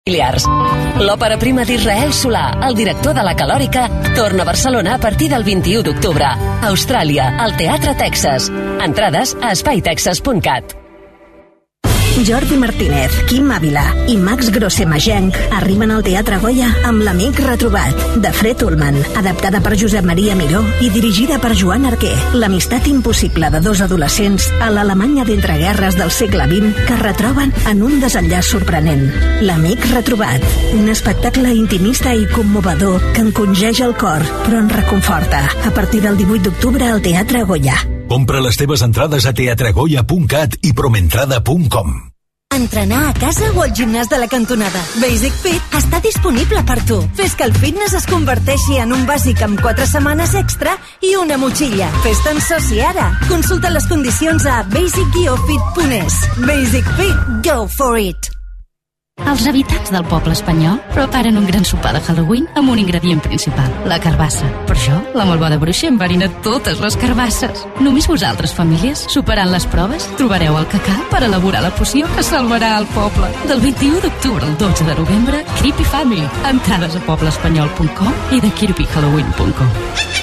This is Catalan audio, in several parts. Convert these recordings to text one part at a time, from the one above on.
L'òpera prima d'Israel Solà, el director de La Calòrica, torna a Barcelona a partir del 21 d'octubre. Austràlia, al Teatre Texas. Entrades a espaitexas.cat. Jordi Martínez, Quim Ávila i Max Grossemagenc arriben al Teatre Goya amb L'amic retrobat, de Fred Ullman, adaptada per Josep Maria Miró i dirigida per Joan Arquer. L'amistat impossible de dos adolescents a l'Alemanya d'entreguerres del segle XX que retroben en un desenllaç sorprenent. L'amic retrobat, un espectacle intimista i commovedor que encongeix el cor, però en reconforta. A partir del 18 d'octubre al Teatre Goya. Compra les teves entrades a teatregoya.cat i promentrada.com. Entrenar a casa o al gimnàs de la cantonada. Basic Fit està disponible per tu. Fes que el fitness es converteixi en un bàsic amb 4 setmanes extra i una motxilla. Fes-te'n soci ara. Consulta les condicions a basic-fit.es. Basic Fit, go for it! Els habitants del poble espanyol preparen un gran sopar de Halloween amb un ingredient principal, la carbassa. Per això, la malvada bruixa enverina totes les carbasses. Només vosaltres, famílies, superant les proves, trobareu el que cal per elaborar la poció que salvarà el poble. Del 21 d'octubre al 12 de novembre, Creepy Family. Entrades a pobleespanyol.com i de creepyhalloween.com.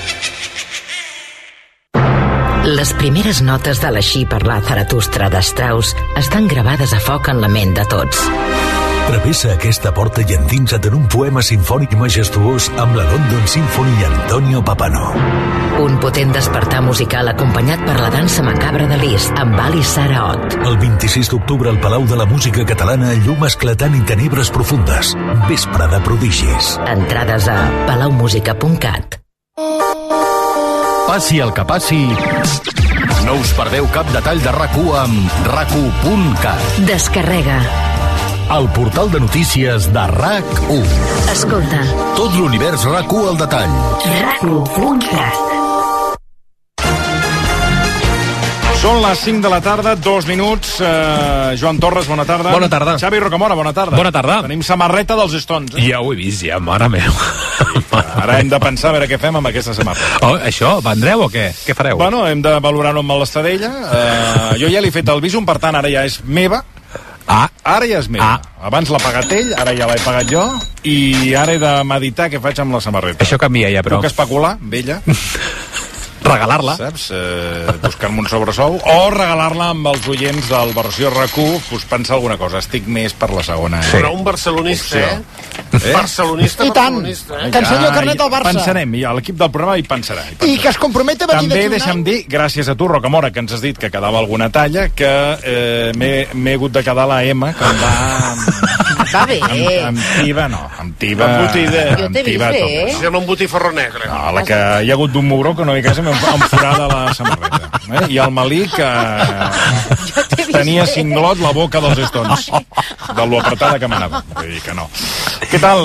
Les primeres notes de l'Així parlar Zaratustra de Strauss estan gravades a foc en la ment de tots. Travessa aquesta porta i endinsa't en un poema sinfònic majestuós amb la London Symphony i Antonio Papano. Un potent despertar musical acompanyat per la dansa macabra de Liszt amb Ali Saraot. El 26 d'octubre al Palau de la Música Catalana, llum esclatant i tenebres profundes. Vespre de prodigis. Entrades a palaumusica.cat. Passi el que passi, no us perdeu cap detall de RAC1 amb RAC1.cat. Descarrega el portal de notícies de RAC1. Escolta. Tot l'univers RAC1 al detall. RAC1.cat. Són les 5 de la tarda, 2 minuts. Joan Torres, bona tarda. Bona tarda. Xavi Rocamora, bona tarda. Bona tarda. Tenim samarreta dels Stones. Ja ho he vist, ja, mare meva. Ara hem de pensar a veure què fem amb aquesta samarreta. Oh, això, vendreu o què? Què fareu? Bueno, hem de valorar-ho amb l'Estadella. Jo ja l'he fet el visum, per tant, ara ja és meva. Ara ja és meva. Abans l'ha pagat ell, ara ja l'he pagat jo, i ara he de meditar què faig amb la samarreta. Això canvia ja, però... Puc especular amb ella? Regalar-la. Saps? Buscar-me un sobresou o regalar-la amb els oients del versió RAC1, pues pensar alguna cosa. Estic més per la segona. Sí. Però un barcelonista, Barcelonista, i tant, que ensenyi el carnet del Barça. Pensarem, i l'equip del programa hi pensarà. I que es compromete a venir també d'aquí un deixa'm any. dir, gràcies a tu, Rocamora, que ens has dit que quedava alguna talla, que m'he hagut de quedar la M, que em va... Va bé. Amb tiba, no. Amb tiba... Jo t'he vist bé. Si sembla un botifarró negre. No, la que hi ha hagut d'un mugró que no hi ha casa enforada la samarreta. I el Malik tenia cinglot la boca dels Stones, de lo apretada que m'anava. Vull dir que no. Què tal,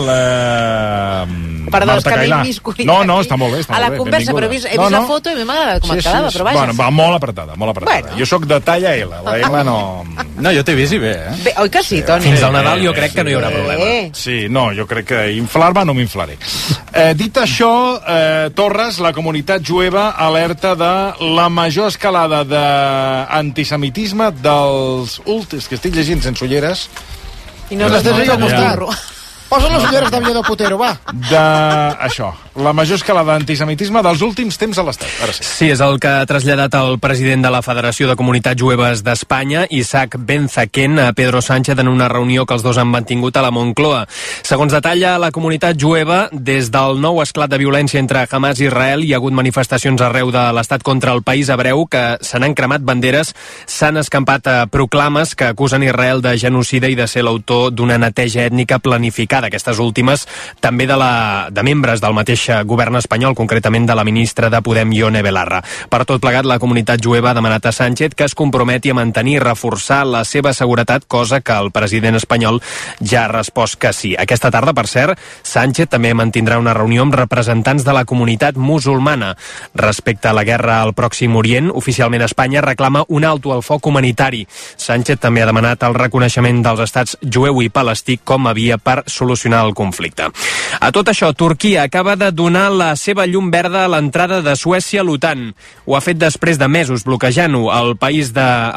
Perdó, Marta que Cailà? m'he viscut No, està molt bé. a la conversa, però he vist la foto i m'ha agradat com et quedava, però vaja. Bueno, va molt apretada, molt apretada. Bueno. Jo sóc de talla L, la L no... No, jo t'he vist i bé, Bé, oi que sí, Toni? Fins al Nadal jo crec que no hi haurà problema. Sí, no, jo crec que inflar-me no m'inflaré. Dit això, Torres, la comunitat jueva alerta de la major escalada d'antisemitisme dels últims, que estic llegint sense ulleres. I no les tens al costat. Posa les ulleres d'Aviador Putero, va. Això, la major escalada d'antisemitisme dels últims temps a l'Estat. Ara sí. Sí, és el que ha traslladat el president de la Federació de Comunitats Jueves d'Espanya, Isaac Ben-Zaken, a Pedro Sánchez en una reunió que els dos han mantingut a la Moncloa. Segons detalla la comunitat jueva, des del nou esclat de violència entre Hamas i Israel hi ha hagut manifestacions arreu de l'Estat contra el país hebreu que se n'han cremat banderes, s'han escampat proclames que acusen Israel de genocida i de ser l'autor d'una neteja ètnica planificada. Aquestes últimes també de membres del mateix govern espanyol, concretament de la ministra de Podem, Ione Belarra. Per tot plegat, la comunitat jueva ha demanat a Sánchez que es comprometi a mantenir i reforçar la seva seguretat, cosa que el president espanyol ja ha respost que sí. Aquesta tarda, per cert, Sánchez també mantindrà una reunió amb representants de la comunitat musulmana. Respecte a la guerra al Pròxim Orient, oficialment Espanya reclama un alto al foc humanitari. Sánchez també ha demanat el reconeixement dels estats jueu i palestí com a via per solucionar el conflicte. A tot això, Turquia acaba de donar la seva llum verda a l'entrada de Suècia a l'OTAN. Ho ha fet després de mesos bloquejant-ho. El país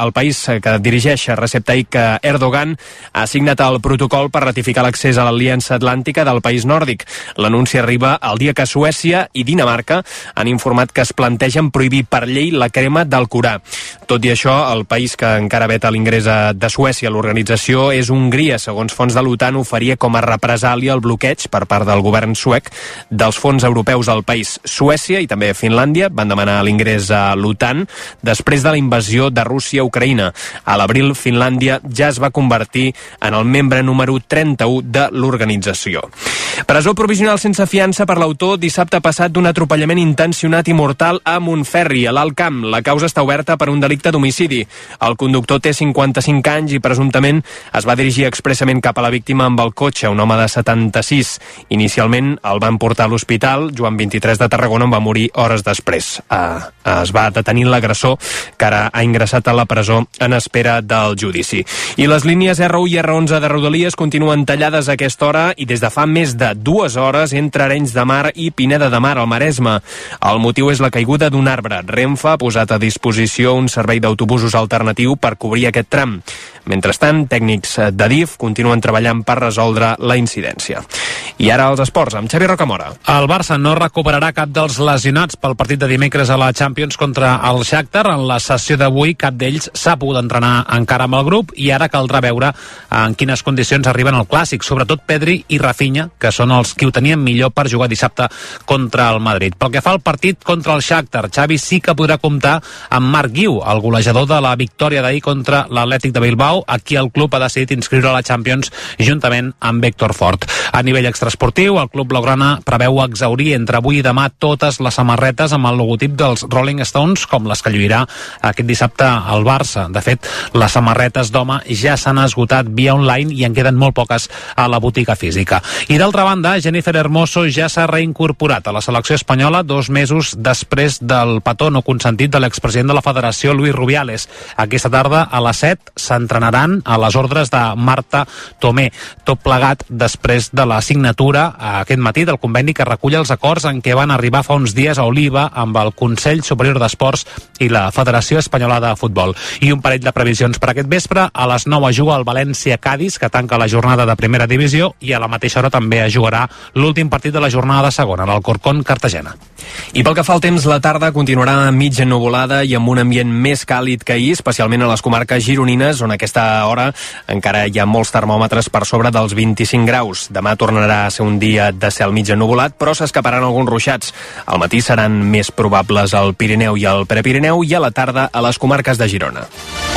que dirigeix Recep Tayyip Erdogan ha signat el protocol per ratificar l'accés a l'Aliança Atlàntica del país nòrdic. L'anunci arriba el dia que Suècia i Dinamarca han informat que es plantegen prohibir per llei la crema del Corà. Tot i això, el país que encara veta l'ingrés de Suècia a l'organització és Hongria. Segons fons de l'OTAN, oferia com a represàlia el bloqueig per part del govern suec dels fons europeus al país. Suècia i també Finlàndia van demanar l'ingrés a l'OTAN després de la invasió de Rússia a Ucraïna. A l'abril, Finlàndia ja es va convertir en el membre número 31 de l'organització. Presó provisional sense fiança per l'autor dissabte passat d'un atropellament intencionat i mortal a Montferri, a l'Alt Camp. La causa està oberta per un delicte d'homicidi. El conductor té 55 anys i presumptament es va dirigir expressament cap a la víctima amb el cotxe, un home de 76. Inicialment el van portar a l'hospital. Joan 23 de Tarragona en va morir hores després. Es va detenir l'agressor, que ara ha ingressat a la presó en espera del judici. I les línies R1 i R11 de Rodalies continuen tallades a aquesta hora i des de fa més de 2 hores entre Arenys de Mar i Pineda de Mar, al Maresme. El motiu és la caiguda d'un arbre. Renfe ha posat a disposició un servei d'autobusos alternatiu per cobrir aquest tram. Mentrestant, tècnics d'Adif continuen treballant per resoldre la incidència. I ara els esports, amb Xavi Rocamora. El Barça no recuperarà cap dels lesionats pel partit de dimecres a la Champions contra el Shakhtar. En la sessió d'avui, cap d'ells s'ha pogut entrenar encara amb el grup i ara caldrà veure en quines condicions arriben al Clàssic, sobretot Pedri i Rafinha, que són els qui ho tenien millor per jugar dissabte contra el Madrid. Pel que fa al partit contra el Shakhtar, Xavi sí que podrà comptar amb Marc Guiu, el golejador de la victòria d'ahir contra l'Atlètic de Bilbao. Aquí el club ha decidit inscriure a la Champions juntament amb Héctor Fort. A nivell extraesportiu, el club blaugrana preveu exhaurir entre avui i demà totes les samarretes amb el logotip dels Rolling Stones, com les que lluirà aquest dissabte al Barça. De fet, les samarretes d'home ja s'han esgotat via online i en queden molt poques a la botiga física. I d'altra banda, Jennifer Hermoso ja s'ha reincorporat a la selecció espanyola 2 mesos després del petó no consentit de l'expresident de la Federació, Luis Rubiales. Aquesta tarda a les 7 s'entrenaran a les ordres de Marta Tomé. Tot plegat després de la signatura aquest matí del conveni que recull els acords en què van arribar fa uns dies a Oliva amb el Consell Superior d'Esports i la Federació Espanyola de Futbol. I un parell de previsions per aquest vespre. A les 9 juga el València-Cádiz, que tanca la jornada de primera divisió, i a la mateixa hora també es jugarà l'últim partit de la jornada de segona, l'Alcorcón-Cartagena. I pel que fa al temps, la tarda continuarà mig ennuvolada i amb un ambient més càlid que ahir, especialment a les comarques gironines, on a aquesta hora encara hi ha molts termòmetres per sobre dels 25 graus. Demà tornarà a ser un dia de cel mig ennuvolat, però s'escaparan alguns ruixats. Al matí seran més probables al Pirineu i al Prepirineu i a la tarda a les comarques de Girona.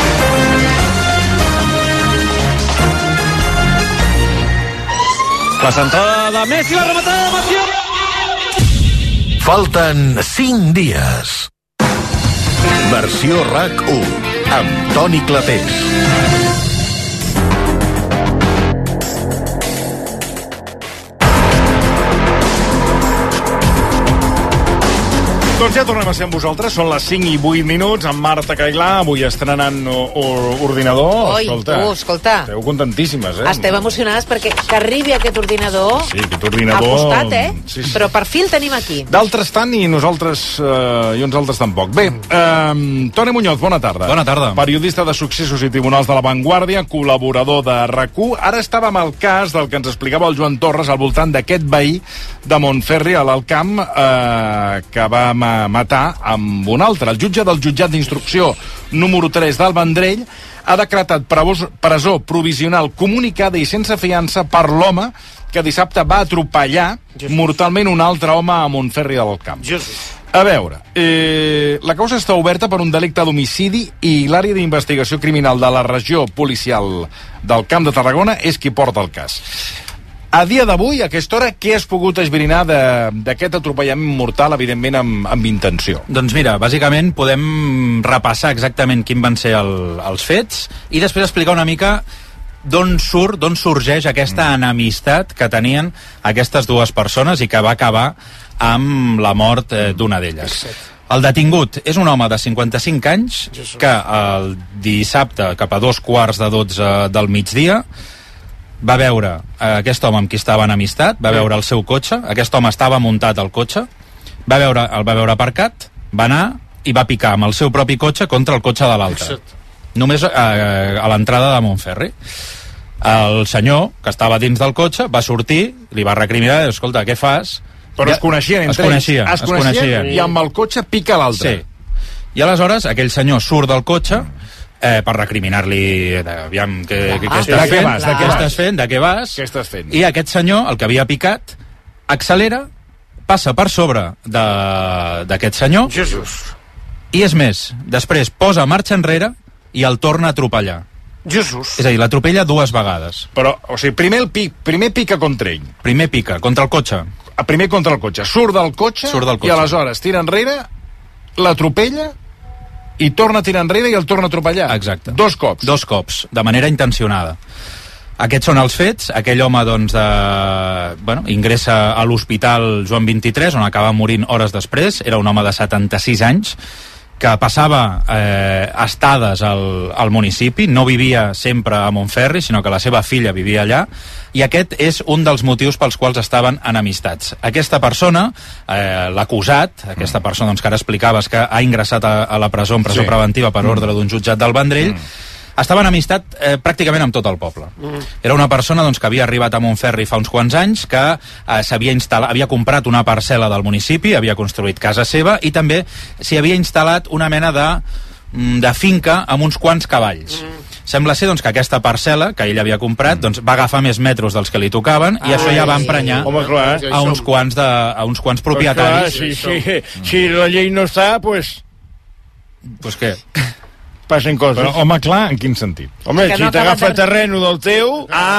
La centrada de Messi, la rematada de Mathieu. Falten 5 dies. Versió RAC1 amb Toni Clapés. Doncs ja tornem a ser amb vosaltres, són les 5 i 8 minuts, amb Marta Cailà, avui estrenant ordinador. Oi, escolta. Esteu contentíssimes, eh? Estem emocionades perquè que arribi aquest ordinador. Sí, aquest ordinador... Ha costat, eh? Sí. Però per fi el tenim aquí. D'altres tant i nosaltres i uns altres tampoc. Bé, Toni Muñoz, bona tarda. Bona tarda. Periodista de successos i tribunals de La Vanguardia, col·laborador de RAC1. Ara estàvem al cas del que ens explicava el Joan Torres al voltant d'aquest veí de Montferri, a l'Alt Camp, que va matar amb un altre. El jutge del jutjat d'instrucció número 3 del Vendrell ha decretat presó provisional comunicada i sense fiança per l'home que dissabte va atropellar mortalment un altre home a Montferri del Camp. A veure, la causa està oberta per un delicte d'homicidi i l'àrea d'investigació criminal de la regió policial del Camp de Tarragona és qui porta el cas. A dia d'avui, a aquesta hora, què has pogut esbrinar d'aquest atropellament mortal, evidentment amb intenció? Doncs mira, bàsicament podem repassar exactament quins van ser els fets i després explicar una mica d'on sorgeix aquesta enemistat que tenien aquestes dues persones i que va acabar amb la mort d'una d'elles. El detingut és un home de 55 anys que el dissabte, cap a 2:15 del migdia, va veure aquest home amb qui estava en amistat, va veure el seu cotxe, aquest home estava muntat al cotxe, el va veure aparcat, va anar i va picar amb el seu propi cotxe contra el cotxe de l'altre. Només a l'entrada de Montferri. El senyor, que estava dins del cotxe, va sortir, li va recriminar, escolta, què fas? Però es coneixien entre ells. Es coneixien i amb el cotxe pica l'altre. Sí. I aleshores aquell senyor surt del cotxe per recriminar-li, aviam, què estàs fent, de què vas? Què estàs fent? I aquest senyor, el que havia picat, accelera, passa per sobre d'aquest senyor. Jesús. I és més, després posa marxa enrere i el torna a atropellar. Jesús. És a dir, l'atropella 2 vegades. Però, o sigui, primer pica contra ell. Primer pica, contra el cotxe. Primer contra el cotxe. Surt del cotxe i aleshores tira enrere, l'atropella i torna a tirar enrere i el torna a atropellar. Exacte. 2 cops. 2 cops, de manera intencionada. Aquests són els fets. Aquell home, doncs, ingressa a l'hospital Joan 23, on acaba morint hores després. Era un home de 76 anys, que passava estades al municipi, no vivia sempre a Montferri, sinó que la seva filla vivia allà, i aquest és un dels motius pels quals estaven enemistats. Aquesta persona, l'acusat, aquesta persona doncs, que ara explicaves que ha ingressat a la presó, en presó preventiva per ordre d'un jutjat del Vendrell, estava enemistat pràcticament amb tot el poble. Era una persona doncs, que havia arribat a Montferri fa uns quants anys, que havia comprat una parcel·la del municipi, havia construït casa seva i també s'hi havia instal·lat una mena de finca amb uns quants cavalls. Sembla ser doncs, que aquesta parcel·la que ell havia comprat doncs, va agafar més metres dels que li tocaven i això ja va emprenyar a uns quants propietaris. Si la llei no està, Pues què? Passen coses. Però, home, clar, en quin sentit? Home, si t'agafa terreno del teu...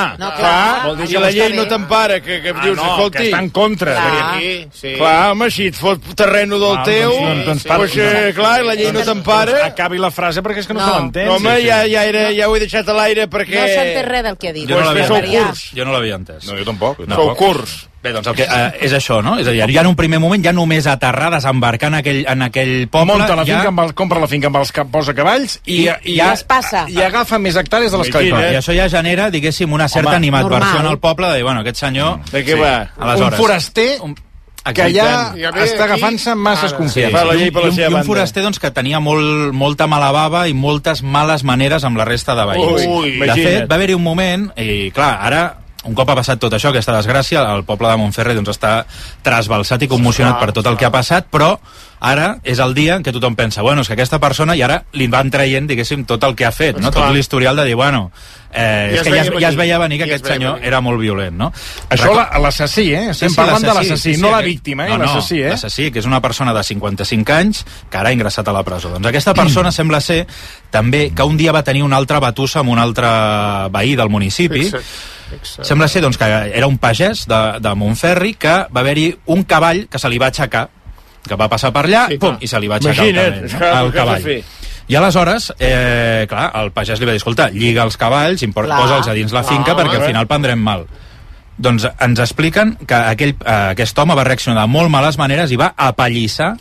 Vol dir que la llei no t'empara, que em dius, escolti... que està en contra. Clar, home, si et fot terreno del teu... clar, la llei no t'empara... Acabi la frase perquè és que no se l'entén. Home, ja ho he deixat a l'aire perquè... No s'entén res del que ha dit. Jo no l'havia entès. No, jo tampoc. Sou curs. Bé, doncs és això, no? És a dir, ja en un primer moment, ja només aterrar, desembarcar en aquell poble... Munta la finca, compra la finca amb els posacavalls i es passa. I agafa més hectàrees de les que li I això ja genera, diguéssim, una certa animadversió en el poble de dir, bueno, aquest senyor... De què va? Un foraster que ja està agafant-se masses confiança. I un foraster doncs, que tenia molta mala bava i moltes males maneres amb la resta de veïns. De fet, va haver-hi un moment, i clar, ara... Un cop ha passat tot això, aquesta desgràcia, el poble de Montferri doncs, està trasbalsat i commocionat per tot el que ha passat, però ara és el dia en què tothom pensa, bueno, és que aquesta persona, i ara li van traient, diguéssim, tot el que ha fet, no? Tot l'historial de dir, bueno, és que ja es veia venir que aquest senyor era molt violent, no? Això l'assassí, Estem parlant de l'assassí, no la víctima, l'assassí, L'assassí, que és una persona de 55 anys que ara ha ingressat a la presó. Doncs aquesta persona sembla ser també que un dia va tenir una altra batussa amb un altre veí del municipi. Sembla ser doncs, que era un pagès de Montferri, que va haver-hi un cavall que se li va aixecar, que va passar per allà, i se li va aixecar el cavall. I aleshores, clar, el pagès li va dir, escolta, lliga els cavalls i posa'ls a dins la finca perquè al final prendrem mal. Doncs ens expliquen que aquest home va reaccionar de molt males maneres i va apallissar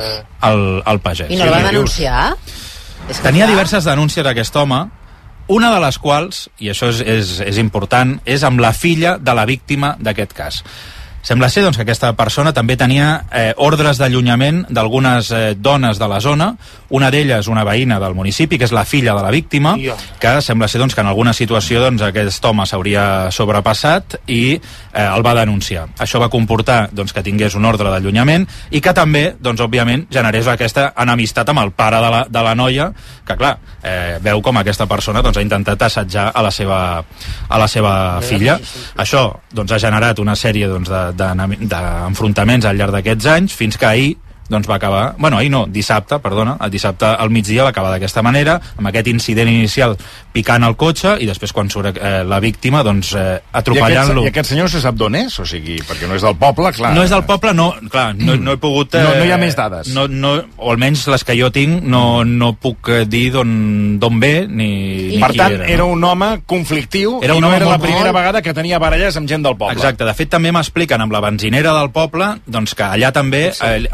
el pagès. I no el va denunciar? Tenia diverses denúncies aquest home, una de les quals, i això és important, és amb la filla de la víctima d'aquest cas. Sembla ser doncs, que aquesta persona també tenia ordres d'allunyament d'algunes dones de la zona, una d'elles una veïna del municipi, que és la filla de la víctima, que sembla ser doncs, que en alguna situació doncs, aquest home s'hauria sobrepassat i el va denunciar. Això va comportar doncs, que tingués un ordre d'allunyament i que també, doncs, òbviament, generés aquesta enemistat amb el pare de la noia, que clar, veu com aquesta persona doncs, ha intentat assetjar a la seva filla. Això doncs, ha generat una sèrie doncs, d'enfrontaments al llarg d'aquests anys, fins que ahir doncs va acabar, dissabte al migdia va acabar d'aquesta manera, amb aquest incident inicial picant el cotxe i després quan surt la víctima doncs atropellant-lo. I aquest senyor se sap d'on és? O sigui, perquè no és del poble, clar. No és del poble, no he pogut... No hi ha més dades. O almenys les que jo tinc no puc dir d'on ve ni per tant, era un home conflictiu i no era la primera vegada que tenia baralles amb gent del poble. Exacte, de fet també m'expliquen amb la benzinera del poble doncs que allà també havia aparegut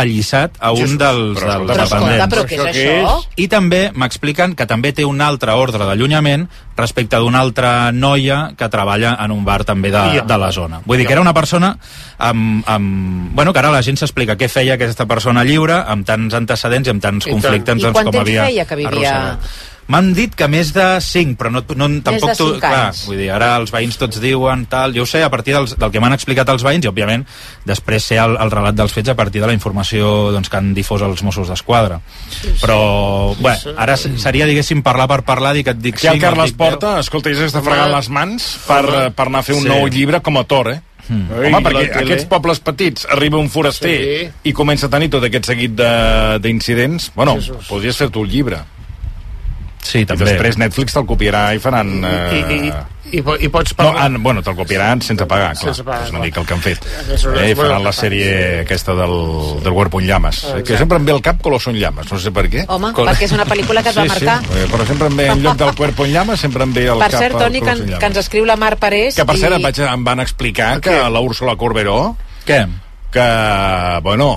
apallissat a un dels dependents. Però què és això? I també m'expliquen que també té un altre ordre d'allunyament respecte d'una altra noia que treballa en un bar també de la zona. Vull dir que era una persona bueno, que ara la gent s'explica què feia aquesta persona lliure amb tants antecedents i amb tants conflictes com havia. I quant temps feia que vivia? M'han dit que més de 5, però tampoc... Més de 5 anys. Vull dir, ara els veïns tots diuen tal... Jo ho sé a partir del que m'han explicat els veïns i, òbviament, després sé el relat dels fets a partir de la informació que han difós els Mossos d'Esquadra. Però, bé, ara seria, diguéssim, parlar per parlar, dir que et dic 5... Aquí el Carles Porta, escolta, ja s'està fregant les mans per anar a fer un nou llibre com a Thor, Home, perquè aquests pobles petits arriba un foraster i comença a tenir tot aquest seguit d'incidents. Bueno, podries fer-te un llibre. Sí, també. I després Netflix te'l copiarà i faran... I pots parlar... No, bueno, te'l copiaran sense pagar, clar. És una mica el que han fet. I faran la sèrie aquesta del Cuerpo en Llamas. Que sempre em ve al cap Color son llamas, no sé per què. Home, perquè és una pel·lícula que es va marcar. Sí, però sempre em ve, en lloc del Cuerpo en Llamas, sempre em ve al cap... Per cert, Toni, que ens escriu la Mar Parés... Que per cert em van explicar que la Úrsula Corberó... Què? Que, bueno,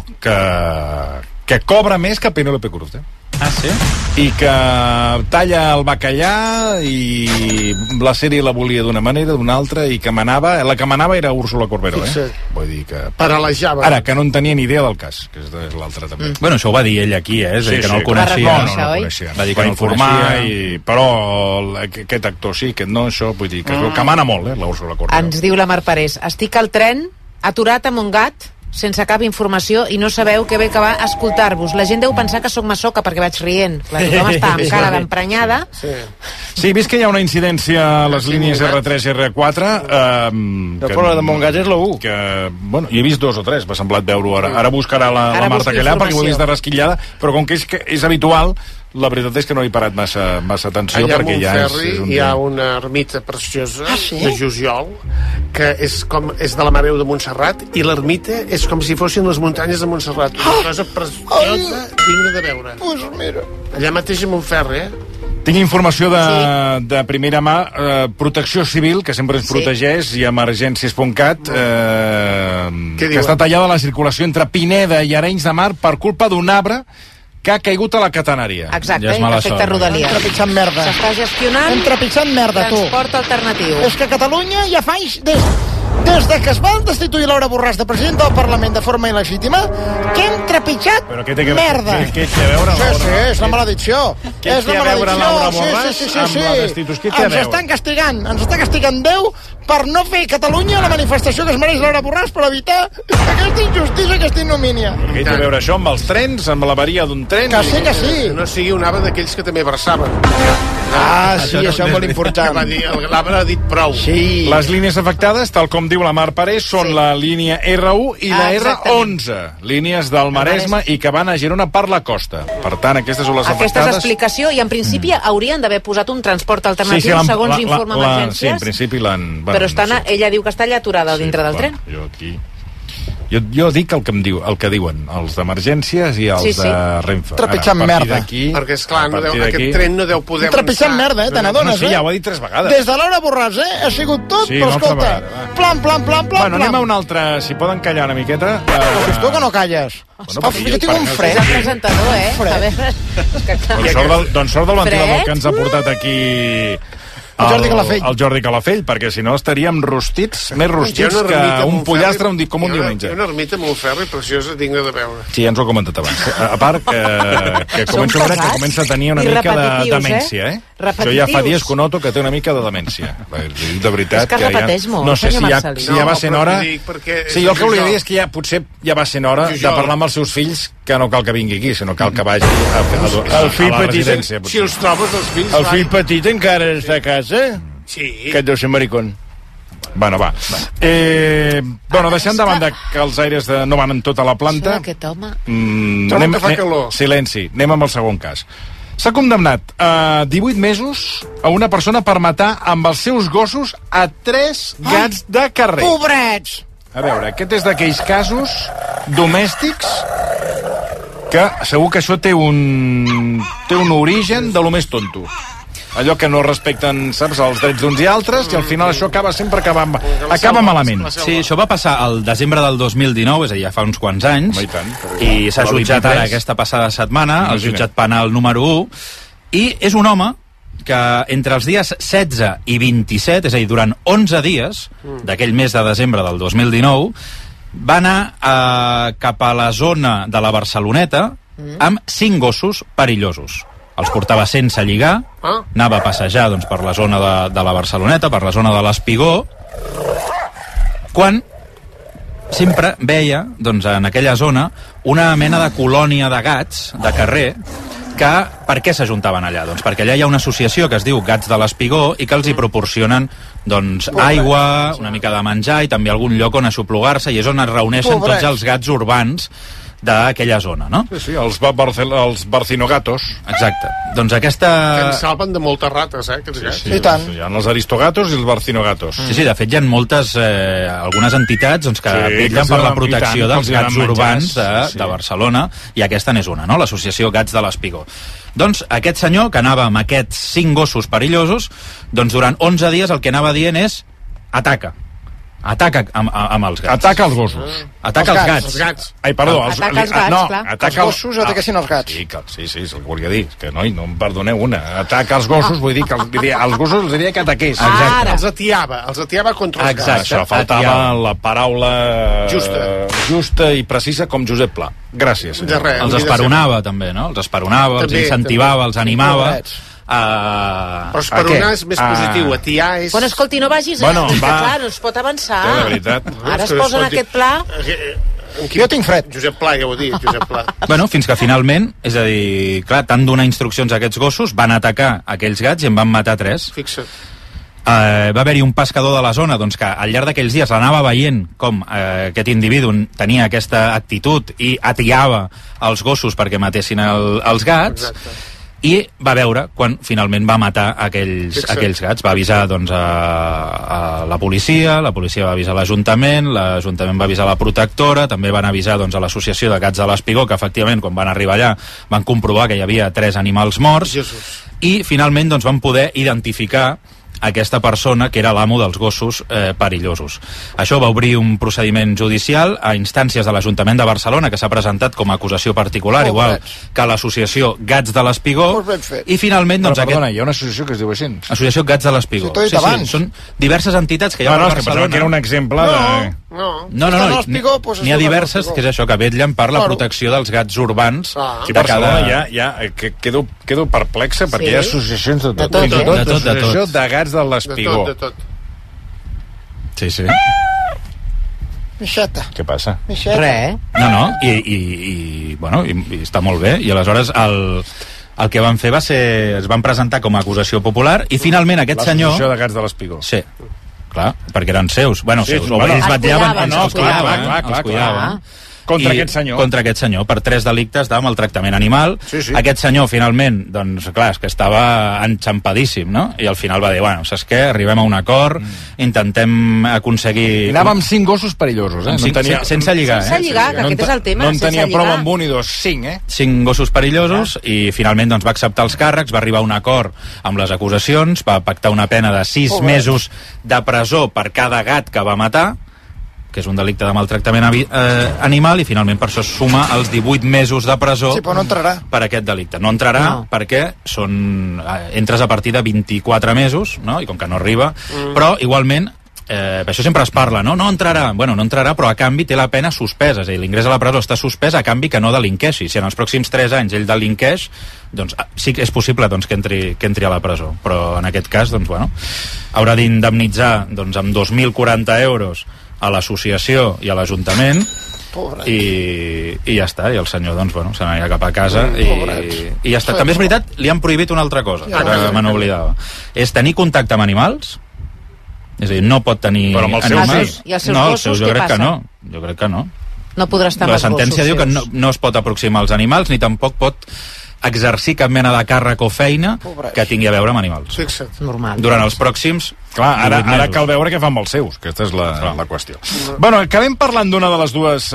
que cobra més que Penélope Cruz, Ah, sí? I que talla el bacallà i la sèrie la volia d'una manera, d'una altra, i que la que manava era Úrsula Corberó, Vull dir que... Paralejava. Ara, que no en tenia ni idea del cas, que és l'altre també. Bueno, això ho va dir ell aquí, és a dir, que no el coneixia. No el coneixia. Va dir que no el coneixia. Però aquest actor sí, aquest no, això, vull dir, que mana molt, la Úrsula Corberó. Ens diu la Mar Parés, estic al tren, aturat a Montgat, sense cap informació i no sabeu que bé que va escoltar-vos. La gent deu pensar que sóc masoca perquè vaig rient. Clar, tothom està amb cara d'emprenyada. Sí, vist que hi ha una incidència a les línies R3 i R4... Però la de Montgat és la 1. Bueno, hi he vist 2 o 3, m'ha semblat veure-ho ara. Ara buscarà la Marta Callar perquè ho he vist de rasquillada, però com que és habitual, la veritat és que no he parat massa atenció. Allà perquè a Montferri hi ha una ermita preciosa de Jusiol que és de la Mare de Montserrat, i l'ermita és com si fossin les muntanyes de Montserrat, una cosa preciosa, digna de veure. Pues mira. Allà mateix a Montferri, Tinc informació de primera mà, Protecció Civil, que sempre ens protegeix, i Emergències.cat, que està tallada la circulació entre Pineda i Arenys de Mar per culpa d'un arbre que ha caigut a la catenària. Exacte, efecte Rodalia. Trepitjant merda. S'està gestionant trepitjant merda, tu. Transport alternatiu. És que a Catalunya ja fa anys, des de que es va destituir Laura Borràs de president del Parlament de forma il·legítima, que hem trepitjat merda. Què té a veure? Sí, és la maledicció. Què té a veure Laura Borràs amb la destitució? Ens estan castigant, ens està castigant Déu per no fer a Catalunya la manifestació que es mereix Laura Borràs per evitar aquesta injustícia, aquesta ignomínia. Què té a veure això amb els trens, amb l'avaria d'un tren? Que sí, que sí. Que no sigui un arbre d'aquells que també versaven. Sí, això és molt important. L'arbre ha dit prou. Sí. Les línies afectades, tal com diu la Mar Parés, són la línia R1 i la R11, línies del Maresme i que van a Girona per la costa. Per tant, aquestes són les afectades. Aquesta és l'explicació, i en principi haurien d'haver posat un transport alternatiu, segons informa Emergències. Sí, en principi l'han... Però ella diu que està allà aturada dintre del tren. Jo aquí... Jo dic el que diuen els d'Emergències i els de Renfe. Trepitjant merda. Perquè, esclar, aquest tren no deu poder avançar. Trepitjant merda, te n'adones, ja ho ha dit 3 vegades. Des de Laura Borràs, ha sigut tot, però escolta, plan. Bueno, anem a un altre, si poden callar una miqueta. Però tu que no calles. Jo tinc un fred. És el presentador, A veure... Doncs sort del ventilador que ens ha portat aquí... El Jordi Calafell, perquè si no estaríem rostits, més rostits que un pollastre com un diumenge. Hi ha una ermita molt ferra i preciosa, digna de veure. Sí, ja ens ho he comentat abans. A part que comença a tenir una mica de demència, Jo ja fa dies que noto que té una mica de demència. De veritat. És que repeteix molt. No sé si ja va sent hora... Sí, jo el que volia dir és que potser ja va sent hora de parlar amb els seus fills, que no cal que vingui aquí, sinó cal que vagi a la residència. Si els trobes, els fills... El fill petit encara està a casa? Sí. Aquest deu ser maricón. Bueno, va. Deixant de banda que els aires no van en tota la planta... Aquest home... Trobo que fa calor. Silenci, anem amb el segon cas. S'ha condemnat a 18 mesos a una persona per matar amb els seus gossos a 3 gats de carrer. Pobrets! A veure, aquest és d'aquells casos domèstics que segur que això té un origen de lo més tonto. allò que no respecten, saps, els drets d'uns i altres, i al final això acaba malament. Sí, això va passar al desembre del 2019, és a dir, ja fa uns quants anys, i s'ha jutjat ara aquesta passada setmana, el jutjat penal número 1, i és un home que entre els dies 16 i 27, és a dir, durant 11 dies d'aquell mes de desembre del 2019, va anar cap a la zona de la Barceloneta amb 5 gossos perillosos. Els portava sense lligar, anava a passejar doncs, per la zona de la Barceloneta, per la zona de l'Espigó, quan sempre veia doncs, en aquella zona una mena de colònia de gats de carrer que per què s'ajuntaven allà? Doncs perquè allà hi ha una associació que es diu Gats de l'Espigó i que els hi proporcionen doncs, aigua, una mica de menjar i també algun lloc on aixoplugar-se, i és on es reuneixen tots els gats urbans d'aquella zona, no? Sí, els barcinogatos. Exacte. Doncs aquesta... Que ens salven de moltes rates, aquests gats. Sí, tant. Hi ha els aristogatos i els barcinogatos. Sí, de fet hi ha moltes, algunes entitats doncs, que vetllen per la protecció dels gats urbans de Barcelona, i aquesta n'és una, no? L'Associació Gats de l'Espigó. Doncs aquest senyor, que anava amb aquests 5 gossos perillosos, doncs durant 11 dies el que anava dient és ataca amb els gats. Ataca els gossos. Ataca els gats. Ai, perdó. Ataca els gats, clar. Els gossos ataquessin els gats. Sí, és el que volia dir. Que no em perdoneu una. Ataca els gossos, vull dir que els gossos els diria que ataqués. Els atiava contra els gats. Això, faltava la paraula justa i precisa com Josep Pla. Gràcies. Els esperonava, també, no? Els esperonava, els incentivava, els animava. Però esperonar és més positiu, atiar és... Bueno, escolti, no vagis clar, no es pot avançar. De veritat. Ara es posa en aquest pla... Jo tinc fred. Josep Pla, ja ho he dit, Josep Pla. Bueno, fins que finalment, és a dir, clar, tant donar instruccions a aquests gossos, van atacar aquells gats i en van matar 3. Fixa't. Va haver-hi un pescador de la zona doncs, que al llarg d'aquells dies l'anava veient com aquest individu tenia aquesta actitud i atiava els gossos perquè matessin els gats. Exacte. I va veure quan finalment va matar aquells gats. Va avisar doncs, a la policia va avisar l'Ajuntament va avisar la protectora, també van avisar doncs, a l'Associació de Gats de l'Espigó, que efectivament quan van arribar allà van comprovar que hi havia 3 animals morts. I finalment doncs, van poder identificar aquesta persona que era l'amo dels gossos perillosos. Això va obrir un procediment judicial a instàncies de l'Ajuntament de Barcelona, que s'ha presentat com a acusació particular, igual que l'associació Gats de l'Espigó, i finalment... Però, perdona, hi ha una associació que es diu així. Associació Gats de l'Espigó. Sí, són diverses entitats que hi ha a Barcelona. Que era un exemple de... No, n'hi ha diverses, que és això, que vetllen per la protecció dels gats urbans. Aquí a Barcelona ja quedo perplexa, perquè hi ha associacions de tot. Fins i tot l'associació de Gats de l'Espigó. De tot. Sí. Mixeta. Què passa? Res. No, i està molt bé, i aleshores el que van fer va ser, es van presentar com a acusació popular, i finalment aquest senyor... L'associació de Gats de l'Espigó. Sí, clar, perquè eren seus. Ells vetllaven, els cuidaven. Contra aquest senyor, per 3 delictes de maltractament animal. Aquest senyor, finalment, doncs, clar, és que estava enxampadíssim, no? I al final va dir, bueno, saps què? Arribem a un acord, intentem aconseguir... Anava amb 5 gossos perillosos, sense lligar, Sense lligar, que aquest és el tema. No en tenia prou amb un i 2, 5, 5 gossos perillosos, i finalment doncs, va acceptar els càrrecs, va arribar a un acord amb les acusacions, va pactar una pena de 6 mesos de presó per cada gat que va matar, que és un delicte de maltractament animal, i finalment per això es suma els 18 mesos de presó per aquest delicte. No entrarà perquè entres a partir de 24 mesos, no? I com que no arriba, però igualment això sempre es parla, no entrarà, però a canvi té la pena suspesa, és a dir, l'ingrés a la presó està suspès a canvi que no delinqueixi. Si en els pròxims 3 anys ell delinqueix, doncs sí que és possible doncs, que entri a la presó, però en aquest cas haurà d'indemnitzar amb 2.040 euros a l'associació i a l'Ajuntament, i ja està, i el senyor se n'anirà cap a casa i ja està. També és veritat, li han prohibit una altra cosa, que me n'oblidava, és tenir contacte amb animals. És a dir, no pot tenir animals. I els seus gossos, què passa? Jo crec que no. No podrà estar amb els gossos. La sentència diu que no es pot aproximar als animals, ni tampoc pot exercir cap mena de càrrec o feina que tingui a veure amb animals. Fixa't. Normal. Durant els pròxims Clar, ara cal veure què fan amb els seus, aquesta és la qüestió. Bueno, acabem parlant d'una de les dues...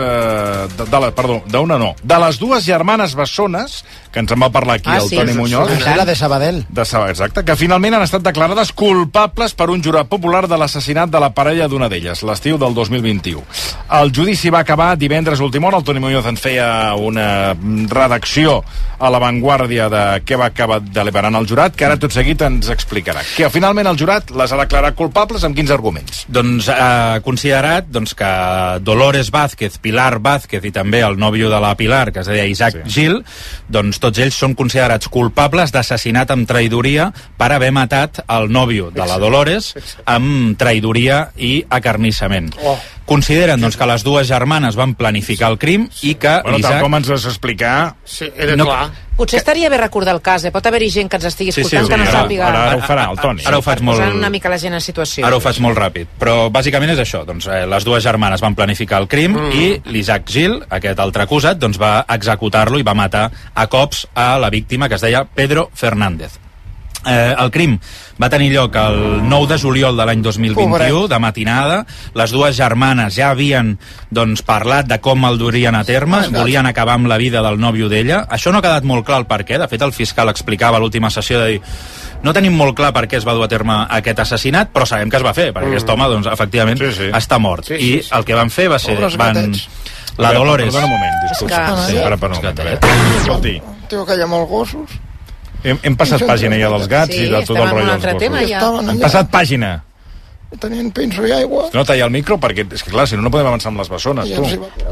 de les dues germanes bessones, que ens en va parlar aquí el Toni Muñoz. La de Sabadell. Exacte, que finalment han estat declarades culpables per un jurat popular de l'assassinat de la parella d'una d'elles, l'estiu del 2021. El judici va acabar divendres a última hora. El Toni Muñoz ens feia una redacció a l'avantguàrdia de què va acabar deliberant el jurat, que ara tot seguit ens explicarà. Que finalment el jurat les ha declarat culpables amb quins arguments? Doncs ha considerat que Dolores Vázquez, Pilar Vázquez i també el nòvio de la Pilar, que es deia Isaac Gil, doncs tots ells són considerats culpables d'assassinat amb traïdoria per haver matat el nòvio de la Dolores amb traïdoria i acarnissament. Consideren que les dues germanes van planificar el crim i que tal com ens vas explicar... Sí, era clar. Potser estaria bé recordar el cas, Pot haver-hi gent que ens estigui escoltant que no sàpiga... Ara ho farà el Toni. Ara ho faig molt... Posant una mica la gent en situació. Ara ho faig molt ràpid, però bàsicament és això. Les dues germanes van planificar el crim i l'Isaac Gil, aquest altre acusat, va executar-lo i va matar a cops a la víctima, que es deia Pedro Fernández. El crim va tenir lloc el 9 de juliol de l'any 2021, de matinada. Les dues germanes ja havien parlat de com el durien a terme, volien acabar amb la vida del nòvio d'ella. Això no ha quedat molt clar el per què. De fet, el fiscal explicava a l'última sessió de dir no tenim molt clar per què es va dur a terme aquest assassinat, però sabem que es va fer, perquè aquest home, efectivament, està mort. I el que van fer va ser... La Dolores... Perdona un moment, disculpa. Escolti. Tengo que llamar els gossos. Hem passat pàgina ja dels gats i de tot el rotllo dels gossos. Hem passat pàgina. Tenien penso i aigua. No talla el micro perquè, és que clar, si no podem avançar amb les bessones, tu.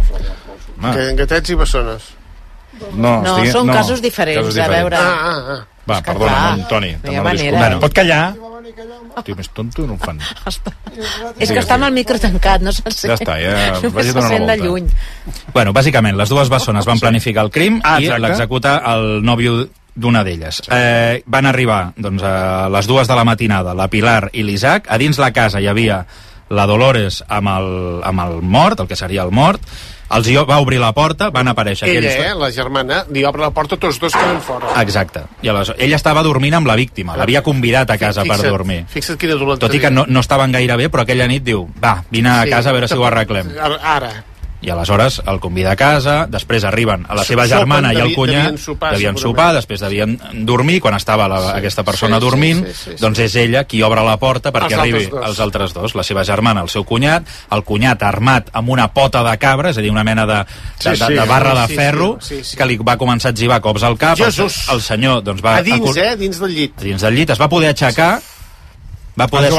Gatets i bessones. No, són casos diferents, a veure... Va, perdona, Toni. Pot callar? Tio, més tonto no ho fan. És que està amb el micro tancat, no se'n sent. Ja està, ja només se sent de lluny. Bueno, bàsicament, les dues bessones van planificar el crim i l'executar el nòvio d'una d'elles. Van arribar a les 2 de la matinada la Pilar i l'Isaac. A dins la casa hi havia la Dolores amb el mort, el que seria el mort. Els va obrir la porta, van aparèixer ella, la germana, li obre la porta, tots dos queden fora. Exacte. I ella estava dormint amb la víctima, l'havia convidat a casa per dormir. Fixa't quina dolenta. Tot i que no estaven gaire bé, però aquella nit diu, va, vine a casa a veure si ho arreglem. Ara. I aleshores el convida a casa, després arriben a la seva germana i el cunyat, devien sopar, després devien dormir, quan estava aquesta persona dormint, doncs és ella qui obre la porta perquè arribi els altres dos, la seva germana, el seu cunyat, el cunyat armat amb una pota de cabra, és a dir, una mena de barra de ferro, que li va començar a etzibar cops al cap, el senyor doncs va... A dins, dins del llit. Dins del llit, es va poder aixecar, va poder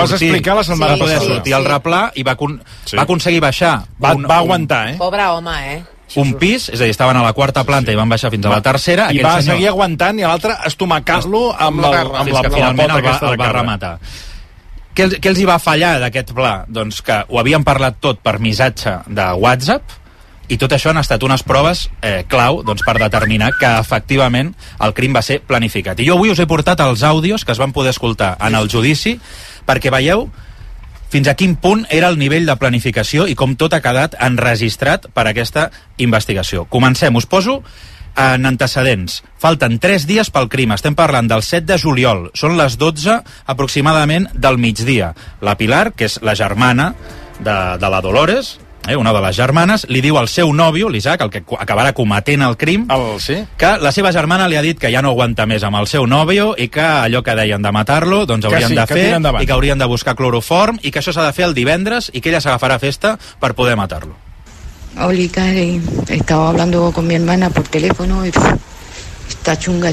sortir al replà i va aconseguir baixar. Va aguantar, Pobre home, un pis, és a dir, estaven a la 4ª planta i van baixar fins a la 3ª. I va seguir aguantant i l'altre estomacar-lo amb la finalment el va rematar. Què els hi va fallar d'aquest pla? Doncs que ho havien parlat tot per missatge de WhatsApp i tot això han estat unes proves clau per determinar que efectivament el crim va ser planificat. I jo avui us he portat els àudios que es van poder escoltar en el judici perquè veieu fins a quin punt era el nivell de planificació i com tot ha quedat enregistrat per aquesta investigació. Comencem, us poso en antecedents. Falten 3 dies pel crim, estem parlant del 7 de juliol, són les 12 aproximadament del migdia. La Pilar, que és la germana de la Dolores, una de les germanes, li diu al seu nòvio, l'Isaac, el que acabarà cometent el crim, que la seva germana li ha dit que ja no aguanta més amb el seu nòvio i que allò que deien de matar-lo doncs haurien de fer i que haurien de buscar cloroform i que això s'ha de fer el divendres i que ella s'agafarà festa per poder matar-lo. Oli, Karen, estaba hablando con mi hermana por teléfono y está chunga,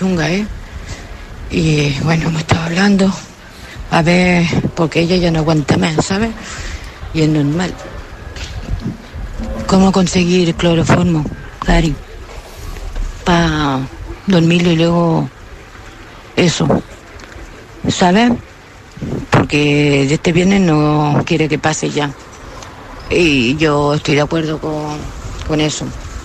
y bueno, me estaba hablando a ver, porque ella ya no aguanta más, ¿sabes? Y es normal. ¿Cómo conseguir cloroformo, Cari? Para dormirlo y luego eso, ¿sabes? Porque este viernes no quiere que pase ya. Y yo estoy de acuerdo con eso.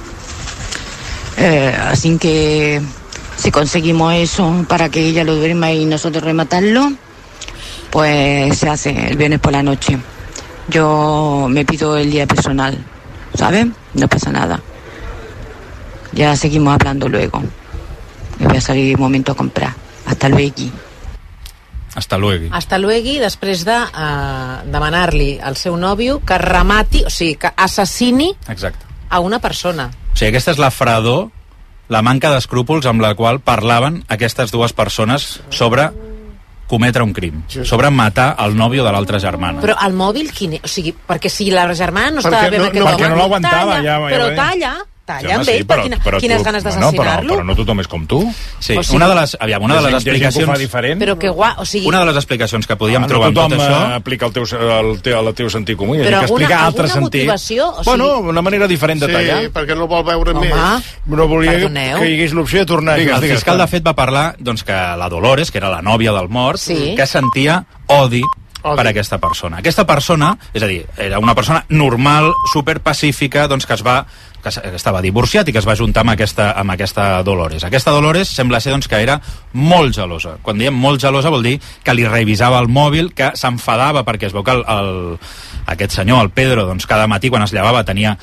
Así que si conseguimos eso para que ella lo duerma y nosotros rematarlo, pues se hace el viernes por la noche. Yo me pido el día personal, ¿sabes? No pasa nada. Ya seguimos hablando luego. Me voy a salir un momento a comprar. Hasta luego. Hasta luego. Hasta luego, després de demanar-li al seu nòvio que remati, o sigui, que assassini a una persona. O sigui, aquesta és la fredor, la manca d'escrúpols amb la qual parlaven aquestes dues persones sobre cometre un crim, sobre matar el nòvio de l'altra germana. Però el mòbil quin és? O sigui, perquè si la germana no estava bé... Perquè no l'aguantava, ja. Però talla amb ell, quines ganes d'assassinar-lo. Però no tothom és com tu. Sí, una de les explicacions... Però que guai, o sigui... Una de les explicacions que podíem trobar amb tot això... No tothom aplica el teu sentit comú, però alguna motivació... Bueno, una manera diferent de tallar. Sí, perquè no vol veure més. No volia que hi hagués l'opció de tornar. El fiscal, de fet, va parlar que la Dolores, que era la nòvia del mort, que sentia odi per aquesta persona. Aquesta persona, és a dir, era una persona normal, superpacífica, que estava divorciat i que es va juntar amb aquesta Dolores. Aquesta Dolores sembla ser que era molt gelosa. Quan diem molt gelosa vol dir que li revisava el mòbil, que s'enfadava perquè es veu que aquest senyor, el Pedro, cada matí quan es llevava tenia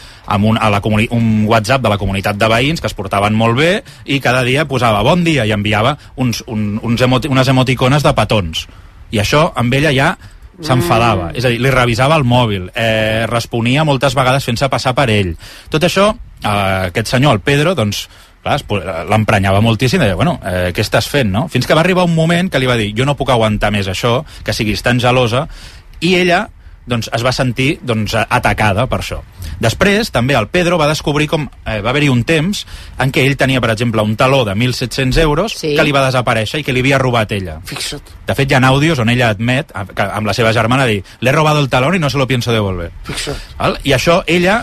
un WhatsApp de la comunitat de veïns que es portaven molt bé i cada dia posava bon dia i enviava unes emoticones de petons. I això amb ella ja s'enfadava, és a dir, li revisava el mòbil, responia moltes vegades fent-se passar per ell. Tot això, aquest senyor, el Pedro, l'emprenyava moltíssim, deia, què estàs fent, no? Fins que va arribar un moment que li va dir, jo no puc aguantar més això, que siguis tan gelosa, i ella es va sentir atacada per això. Després, també, el Pedro va descobrir com va haver-hi un temps en què ell tenia, per exemple, un taló de 1.700 euros que li va desaparèixer i que li havia robat ella. Fixa't. De fet, hi ha àudios on ella admet, amb la seva germana, dir, le he robado el talón y no se lo pienso devolver. Fixa't. I això,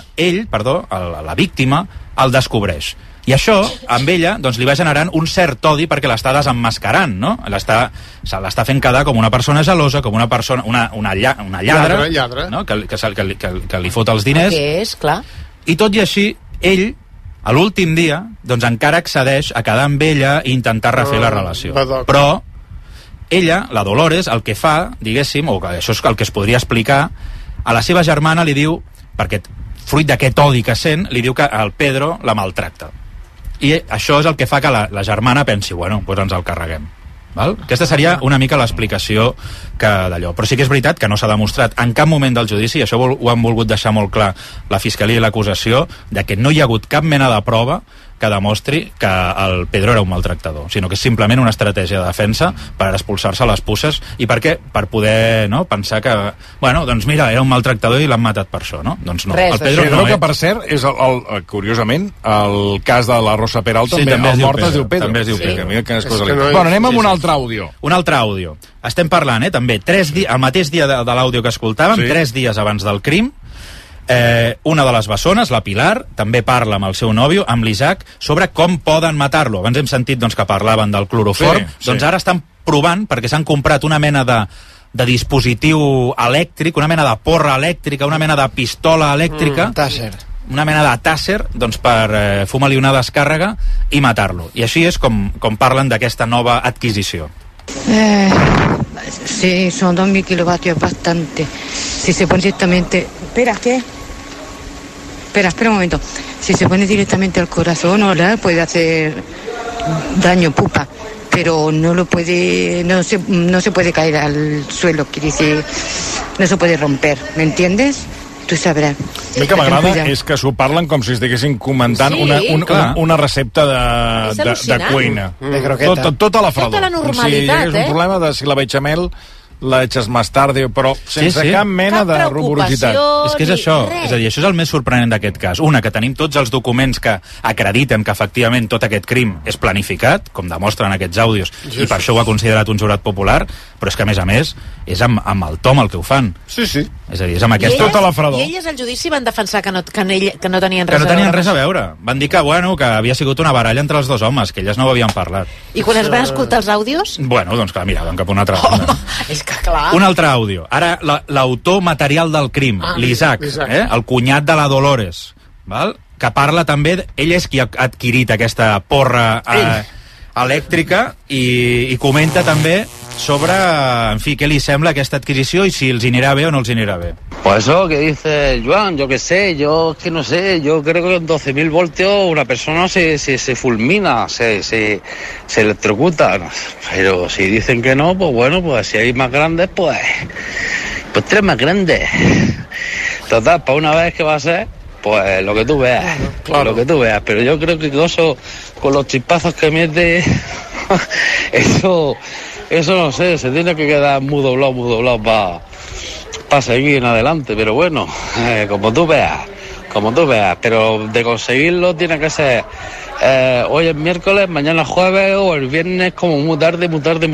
la víctima, el descobreix. I això, amb ella, li va generant un cert odi perquè l'està desemmascarant, no? L'està fent quedar com una persona gelosa, com una persona, una lladra, no? que li fot els diners. Que és, clar. I tot i així, ell, a l'últim dia, encara accedeix a quedar amb ella i intentar refer la relació. Però ella, la Dolores, el que fa, diguéssim, o que això és el que es podria explicar, a la seva germana li diu, perquè fruit d'aquest odi que sent, li diu que el Pedro la maltracta. I això és el que fa que la germana pensi, doncs ens el carreguem. Val? Aquesta seria una mica l'explicació d'allò. Però sí que és veritat que no s'ha demostrat en cap moment del judici, i això ho han volgut deixar molt clar la Fiscalia i l'acusació, de que no hi ha hagut cap mena de prova que demostri que el Pedro era un maltractador, sinó que és simplement una estratègia de defensa per expulsar-se les puces i per poder pensar que, mira, era un maltractador i l'han matat per això, no? Doncs no. El Pedro no, que per cert és, curiosament, el cas de la Rosa Peralta, també el mort es diu Pedro. També es diu Pedro. Mira quines coses li... Bueno, anem amb un altre àudio. Un altre àudio. Estem parlant, també, el mateix dia de l'àudio que escoltàvem, 3 dies abans del crim, una de les bessones, la Pilar, també parla amb el seu nòvio, amb l'Isaac, sobre com poden matar-lo. Abans hem sentit que parlaven del cloroform, doncs ara estan provant, perquè s'han comprat una mena de dispositiu elèctric, una mena de porra elèctrica, una mena de pistola elèctrica, una mena de tàsser, per fumar-li una descàrrega i matar-lo. I així és com parlen d'aquesta nova adquisició. Sí, son 2.000 kilovatios, es bastante. Si se pone directamente... Espera un momento. Si se pone directamente al corazón, puede hacer daño, pupa. Pero no se puede caer al suelo, quiere decir, no se puede romper, ¿me entiendes? Tu sabràs. El que m'agrada és que s'ho parlen com si estiguessin comentant una recepta de cuina. De croqueta. Tota la fredor. Tota la normalitat, és un problema de si la bechamel la echas más tarde, però sense cap mena de rugorositat. És que és això, és a dir, això és el més sorprenent d'aquest cas. Una, que tenim tots els documents que acrediten que efectivament tot aquest crim és planificat, com demostren aquests àudios, i per això ho ha considerat un jurat popular, però és que a més, és amb el to amb el que ho fan. Sí. És a dir, és amb aquesta... Tota la fredor. I elles al judici van defensar que no tenien res a veure. Que no tenien res a veure. Van dir que havia sigut una baralla entre els dos homes, que elles no ho havien parlat. I quan es van escoltar els àudios? Doncs que miraven cap a una altra banda. És que clar... Un altre àudio. Ara, l'autor material del crim, l'Isaac, el cunyat de la Dolores, val? Que parla també... Ell és qui ha adquirit aquesta porra elèctrica i comenta també sobre, en fi, què li sembla aquesta adquisició i si els anirà bé o no els anirà bé. Pues eso que dice Joan, yo qué sé, yo que no sé, yo creo que en 12.000 voltios una persona se fulmina, se electrocuta, pero si dicen que no, pues bueno, pues si hay más grandes, pues 3 más grandes. Total, para una vez que va a ser, pues lo que tú veas, claro. Lo que tú veas, pero yo creo que eso, con los chispazos que mete, eso no sé, se tiene que quedar muy doblado para seguir en adelante, pero bueno, como tú veas, pero de conseguirlo tiene que ser hoy es miércoles, mañana jueves o el viernes como muy tarde.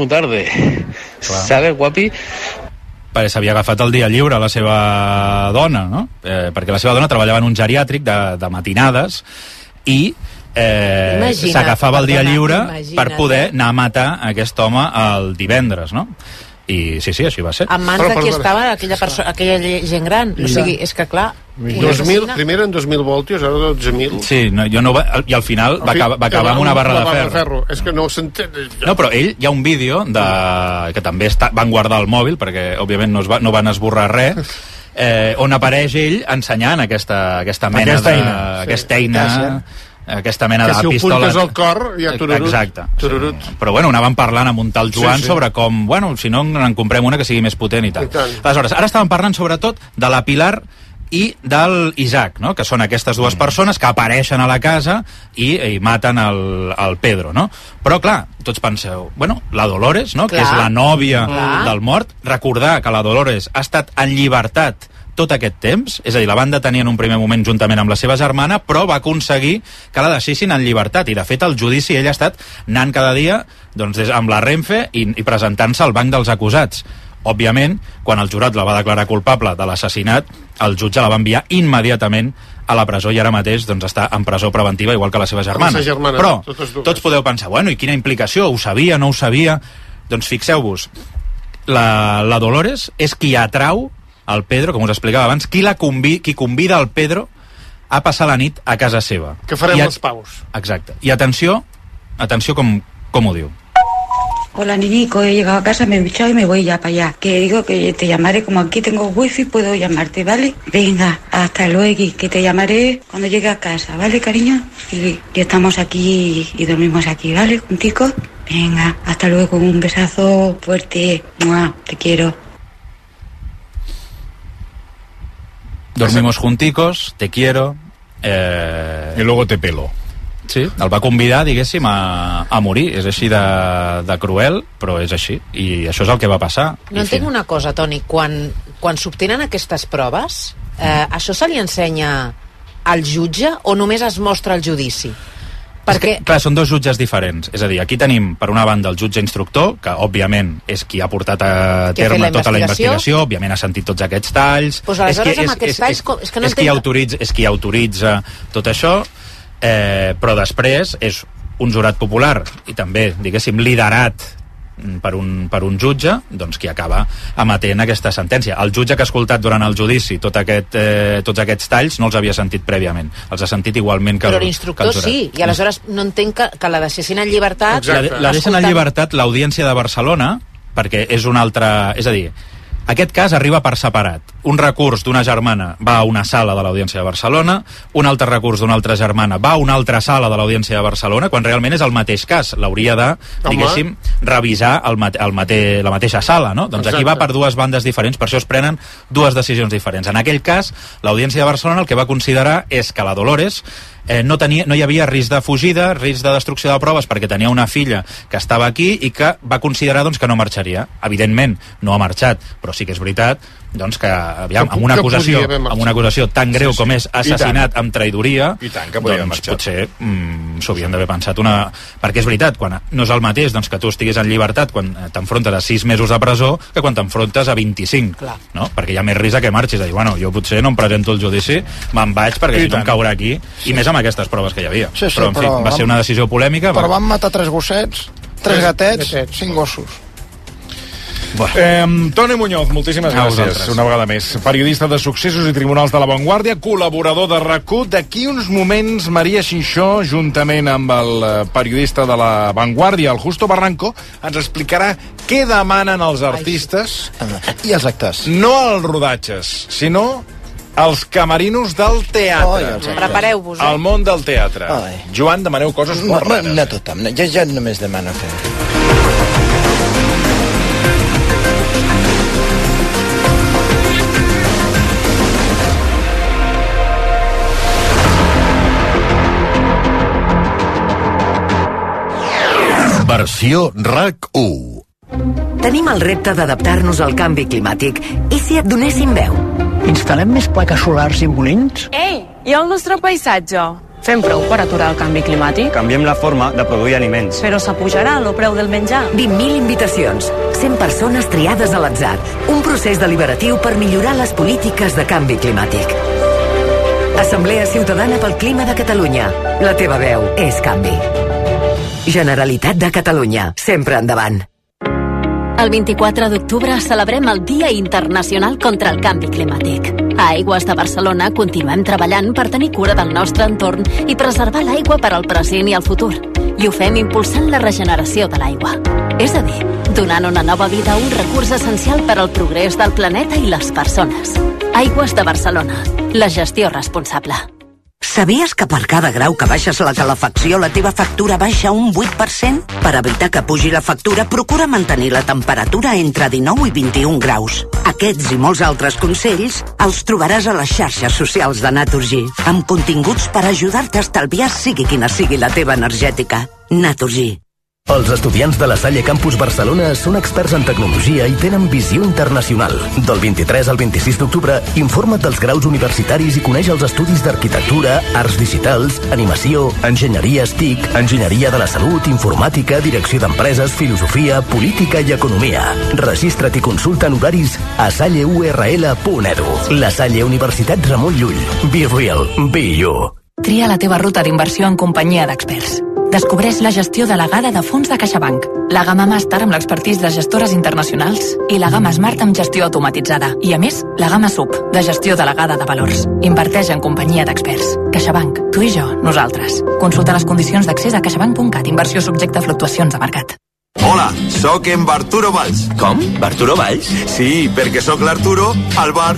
¿Sabes, guapi? S'havia agafat el dia lliure a la seva dona, no? Perquè la seva dona treballava en un geriàtric de matinades i s'agafava el dia lliure per poder anar a matar aquest home el divendres, no? I sí, així va ser. En mans de qui estava aquella gent gran. O sigui, és que clar... 2000, primer en 2.000 voltios, ara 12.000. Sí, i al final va acabar amb una barra de ferro. És que no s'entén. No, però ell, hi ha un vídeo que també van guardar el mòbil, perquè òbviament no van esborrar res, on apareix ell ensenyant aquesta mena aquesta eina, aquesta mena de pistola. Que si ho puntes al cor, ja tururut. Exacte. Però bueno, anàvem parlant amb un tal Joan sobre com, bueno, si no en comprem una que sigui més potent i tal. Aleshores, ara estàvem parlant sobretot de la Pilar i del Isaac, no? Que són aquestes dues persones que apareixen a la casa i maten el Pedro, no? Però clar, tots penseu, bueno, la Dolores, no? Que és la nòvia del mort, recordar que la Dolores ha estat en llibertat tot aquest temps, és a dir, la van detenir en un primer moment juntament amb la seva germana, però va aconseguir que la deixessin en llibertat, i de fet el judici ell ha estat anant cada dia amb la Renfe i presentant-se al banc dels acusats. Òbviament, quan el jurat la va declarar culpable de l'assassinat, el jutge la va enviar immediatament a la presó i ara mateix està en presó preventiva, igual que la seva germana. Però tots podeu pensar, bueno, i quina implicació? Ho sabia, no ho sabia? Doncs fixeu-vos, la Dolores és qui atrau el Pedro, com us explicava abans, qui convida el Pedro a passar la nit a casa seva. Que farem els paus. Exacte. I atenció com ho diu. Hola, niñico, he llegado a casa, me he duchado y me voy ya para allá. Que digo que te llamaré, como aquí tengo wifi, puedo llamarte, ¿vale? Venga, hasta luego, que te llamaré cuando llegue a casa, ¿vale, cariño? Y estamos aquí y dormimos aquí, ¿vale, junticos? Venga, hasta luego, un besazo fuerte. ¡Mua! Te quiero. Dormimos junticos, te quiero... I luego te pelo. Sí, el va convidar, diguéssim, a morir. És així de cruel, però és així. I això és el que va passar. No entenc una cosa, Toni. Quan s'obtenen aquestes proves, això se li ensenya al jutge o només es mostra al judici? Perquè... Clar, són dos jutges diferents. És a dir, aquí tenim, per una banda, el jutge instructor, que, òbviament, és qui ha portat a terme tota la investigació, òbviament ha sentit tots aquests talls... Pues aleshores, amb aquests talls, és que no entenc... És qui autoritza tot això, però després és un jurat popular i també, diguéssim, liderat per un jutge, doncs qui acaba emetent aquesta sentència. El jutge que ha escoltat durant el judici tots aquests talls no els havia sentit prèviament, els ha sentit igualment que el jurat. Però l'instructor sí, i aleshores no entenc que la deixessin en llibertat. La deixen en llibertat l'Audiència de Barcelona, perquè és un altre... És a dir, aquest cas arriba per separat. Un recurs d'una germana va a una sala de l'Audiència de Barcelona, un altre recurs d'una altra germana va a una altra sala de l'Audiència de Barcelona, quan realment és el mateix cas. L'hauria de, diguéssim, revisar la mateixa sala, no? Doncs aquí va per dues bandes diferents, per això es prenen dues decisions diferents. En aquell cas, l'Audiència de Barcelona el que va considerar és que la Dolores no hi havia risc de fugida, risc de destrucció de proves, perquè tenia una filla que estava aquí i que va considerar que no marxaria. Evidentment, no ha marxat, però sí que és veritat que, aviam, amb una acusació tan greu com és assassinat amb traïdoria, doncs potser s'ho havien d'haver pensat perquè és veritat, quan no és el mateix que tu estiguis en llibertat quan t'enfrontes a 6 mesos de presó que quan t'enfrontes a 25, no? Perquè hi ha més risc que marxis, de dir, bueno, jo potser no em presento al judici, me'n vaig perquè si no em caurà aquí, i més amb aquestes proves que hi havia. Però en fi, va ser una decisió polèmica. Però van matar 3 gossets, 3 gatets, 5 gossos. Toni Muñoz, moltíssimes gràcies una vegada més. Periodista de Successos i Tribunals de la Vanguardia, col·laborador de RAC1. D'aquí uns moments, Maria Xinxó, juntament amb el periodista de la Vanguardia, el Justo Barranco, ens explicarà què demanen els artistes i els actors. No als rodatges, sinó als camerinos del teatre. Prepareu-vos, al món del teatre. Joan, demaneu coses molt rares. No tothom, jo només demano fer. Versió RAC1. Tenim el repte d'adaptar-nos al canvi climàtic. I si et donéssim veu? Instal·lem més plaques solars i molins? Ei, i el nostre paisatge? Fem prou per aturar el canvi climàtic? Canviem la forma de produir aliments. Però s'apujarà el preu del menjar. 20.000 invitacions, 100 persones triades a l'atzar. Un procés deliberatiu per millorar les polítiques de canvi climàtic. Assemblea Ciutadana pel Clima de Catalunya. La teva veu és canvi. Generalitat de Catalunya. Sempre endavant. El 24 d'octubre celebrem el Dia Internacional contra el Canvi Climàtic. A Aigües de Barcelona continuem treballant per tenir cura del nostre entorn i preservar l'aigua per al present i el futur. I ho fem impulsant la regeneració de l'aigua. És a dir, donant una nova vida a un recurs essencial per al progrés del planeta i les persones. Aigües de Barcelona. La gestió responsable. Sabies que per cada grau que baixes la calefacció la teva factura baixa un 8%? Per evitar que pugi la factura, procura mantenir la temperatura entre 19 i 21 graus. Aquests i molts altres consells els trobaràs a les xarxes socials de Naturgy, amb continguts per ajudar-te a estalviar sigui quina sigui la teva energètica. Naturgy. Els estudiants de la Salle Campus Barcelona són experts en tecnologia i tenen visió internacional. Del 23 al 26 d'octubre, informa't dels graus universitaris i coneix els estudis d'arquitectura, arts digitals, animació, enginyeria TIC, enginyeria de la salut, informàtica, direcció d'empreses, filosofia, política i economia. Registra't i consulta en horaris a salleurl.edu. La Salle Universitat Ramon Llull. Be real, be you. Tria la teva ruta d'inversió en companyia d'experts. Descobreix la gestió delegada de fons de CaixaBank, la gamma Master amb l'expertís de gestores internacionals i la gamma Smart amb gestió automatitzada. I a més, la gamma SUB, de gestió delegada de valors. Inverteix en companyia d'experts. CaixaBank, tu i jo, nosaltres. Consulta les condicions d'accés a caixabank.cat. Inversió subjecte a fluctuacions de mercat. Hola, sóc en Barturo Valls. Com? Barturo Valls? Sí, perquè sóc l'Arturo al bar.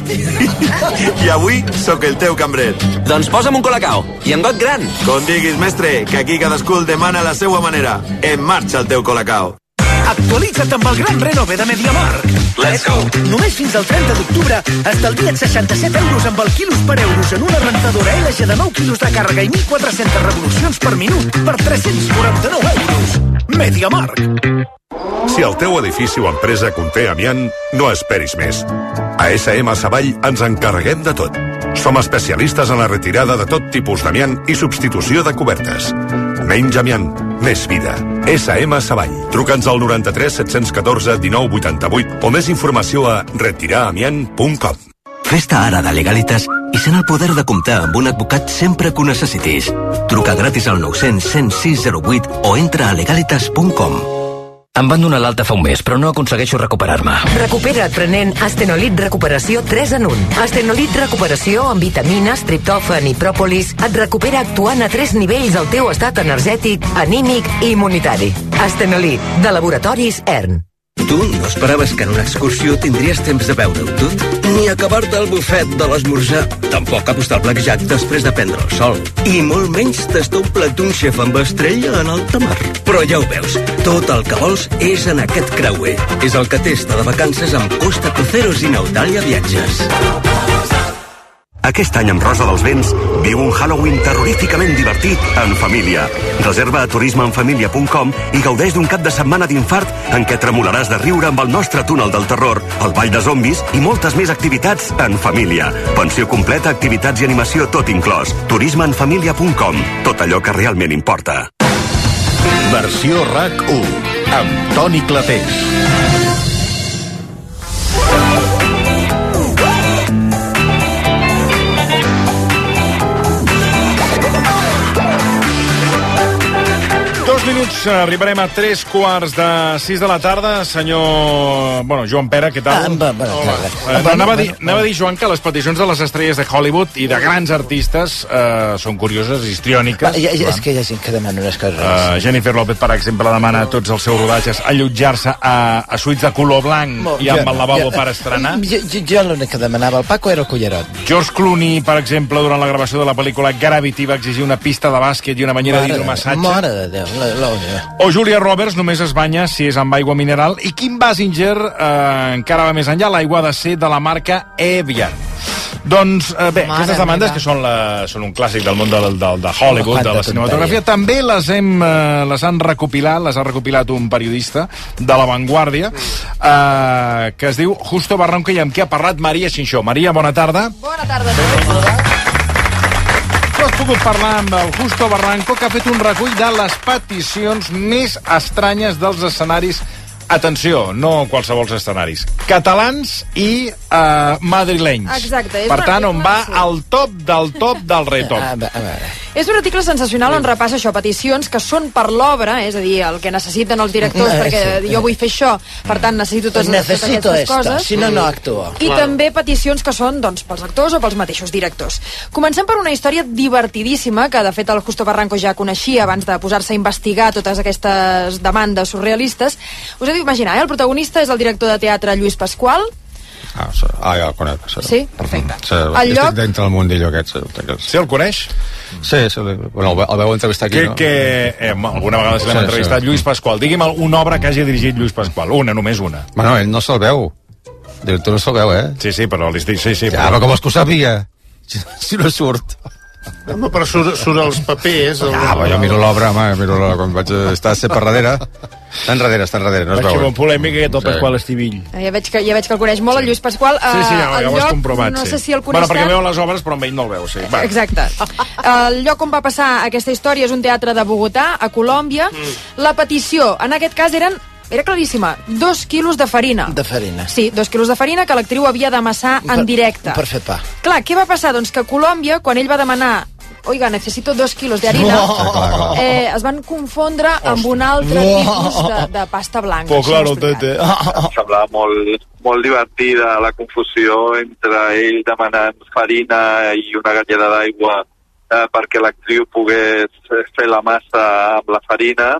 I avui sóc el teu cambrer. Doncs posa'm un colacao, i en got gran. Com diguis, mestre, que aquí cadascú el demana a la seva manera. En marxa el teu colacao. Actualitza't amb el gran renove de MediaMarkt. Let's go. Només fins al 30 d'octubre estalvia't 67 euros amb el quilos per euros en una rentadora LG de 9 quilos de càrrega i 1.400 revolucions per minut per 349 euros. MediaMarkt. Si el teu edifici o empresa conté amiant, no esperis més. A SM Savall ens encarreguem de tot. Som especialistes en la retirada de tot tipus d'amiant i substitució de cobertes. Menys amiant, més vida. SM Savall. Truca'ns al 93 714 19 88 o més informació a retiraramiant.com. Fes-te ara de Legalitas i sent el poder de comptar amb un advocat sempre que ho necessitis. Truca gratis al 900 106 08 o entra a legalitas.com. Em van donar l'alta fa un mes, però no aconsegueixo recuperar-me. Recupera't prenent Astenolit Recuperació 3 en 1. Astenolit Recuperació amb vitamines, triptòfan i pròpolis et recupera actuant a 3 nivells el teu estat energètic, anímic i immunitari. Astenolit, de Laboratoris ERN. Tu no esperaves que en una excursió tindries temps de veure-ho tot? Ni acabar-te el bufet de l'esmorzar. Tampoc apostar al blackjack després de prendre el sol. I molt menys tastar un plat d'un xef amb estrella en alta mar. Però ja ho veus, tot el que vols és en aquest creuer. És el que testa de vacances amb Costa Cruceros i Nautalia Viatges. Aquest any amb Rosa dels Vents viu un Halloween terroríficament divertit en família. Reserva a turismeenfamilia.com i gaudeix d'un cap de setmana d'infart en què tremolaràs de riure amb el nostre túnel del terror, el ball de zombis i moltes més activitats en família. Pensió completa, activitats i animació tot inclòs. turismeenfamilia.com. Tot allò que realment importa. Versió RAC1 amb Toni Clapés. minuts, arribarem a 3:45 de la tarda. Senyor... Joan Pere, què tal? Anava a dir, Joan, que les peticions de les estrelles de Hollywood i de grans artistes són curioses, histriòniques. És que hi ha gent que demana unes coses. Jennifer López, per exemple, demana a tots els seus rodatges allotjar-se a suites de color blanc i amb el lavabo per estrenar. Jo l'únic que demanava el Paco era el cullerot. George Clooney, per exemple, durant la gravació de la pel·lícula Gravity va exigir una pista de bàsquet i una banyera d'hidromassatge. Mare de Déu. O Julia Roberts només es banya si és amb aigua mineral. I Kim Basinger encara va més enllà, l'aigua ha de ser de la marca Evian. Doncs bé, aquestes demandes, que són un clàssic del món de Hollywood, de la cinematografia, també les ha recopilat un periodista de La Vanguardia, que es diu Justo Barranco, i amb qui ha parlat Maria Xinxó. Maria, bona tarda. Bona tarda a tots. Has pogut parlar amb el Justo Barranco, que ha fet un recull de les peticions més estranyes dels escenaris. Atenció, no qualsevol escenaris. Catalans i madrilenys. Exacte. Per tant, on va al top del retop. És un article sensacional on repassa això, peticions que són per l'obra, és a dir, el que necessiten els directors, perquè jo vull fer això, per tant necessito totes aquestes coses. Si no, no actuo. I també peticions que són pels actors o pels mateixos directors. Comencem per una història divertidíssima, que de fet el Justo Barranco ja coneixia abans de posar-se a investigar totes aquestes demandes surrealistes. Us heu d'imaginar, el protagonista és el director de teatre Lluís Pasqual. Ja el conec. Sí? Perfecte. Estic dintre del mundillo aquest. Sí, el coneix? Sí, el veu entrevistar aquí, no? Alguna vegada se l'hem entrevistat. Lluís Pasqual, digui'm una obra que hagi dirigit Lluís Pasqual. Només una. Bueno, ell no se'l veu. El director no se'l veu, Sí, però li estic... Sí, ja, però com és que ho sabia? Si no surt... Home, però surt als papers... Jo miro l'obra, quan vaig estar per darrere... Està enrere, no es veu. Vaig fer polèmica que tot Pasqual Estivill. Ja veig que el coneix molt, el Lluís Pasqual. Sí, ja ho has comprovat. No sé si el coneix perquè veu les obres, però amb ell no el veu, sí. Exacte. El lloc on va passar aquesta història és un teatre de Bogotà, a Colòmbia. La petició, en aquest cas, era claríssima, 2 quilos de farina. De farina. Sí, 2 quilos de farina que l'actriu havia d'amassar en directe. Per fer pa. Clar, què va passar? Doncs que a Colòmbia, quan ell va demanar oiga, necesito 2 quilos de harina, es van confondre amb un altre tipus de pasta blanca. Pues claro, tete. Em semblava molt divertida la confusió entre ell demanant farina i una galleda d'aigua perquè l'actriu pogués fer la massa amb la farina,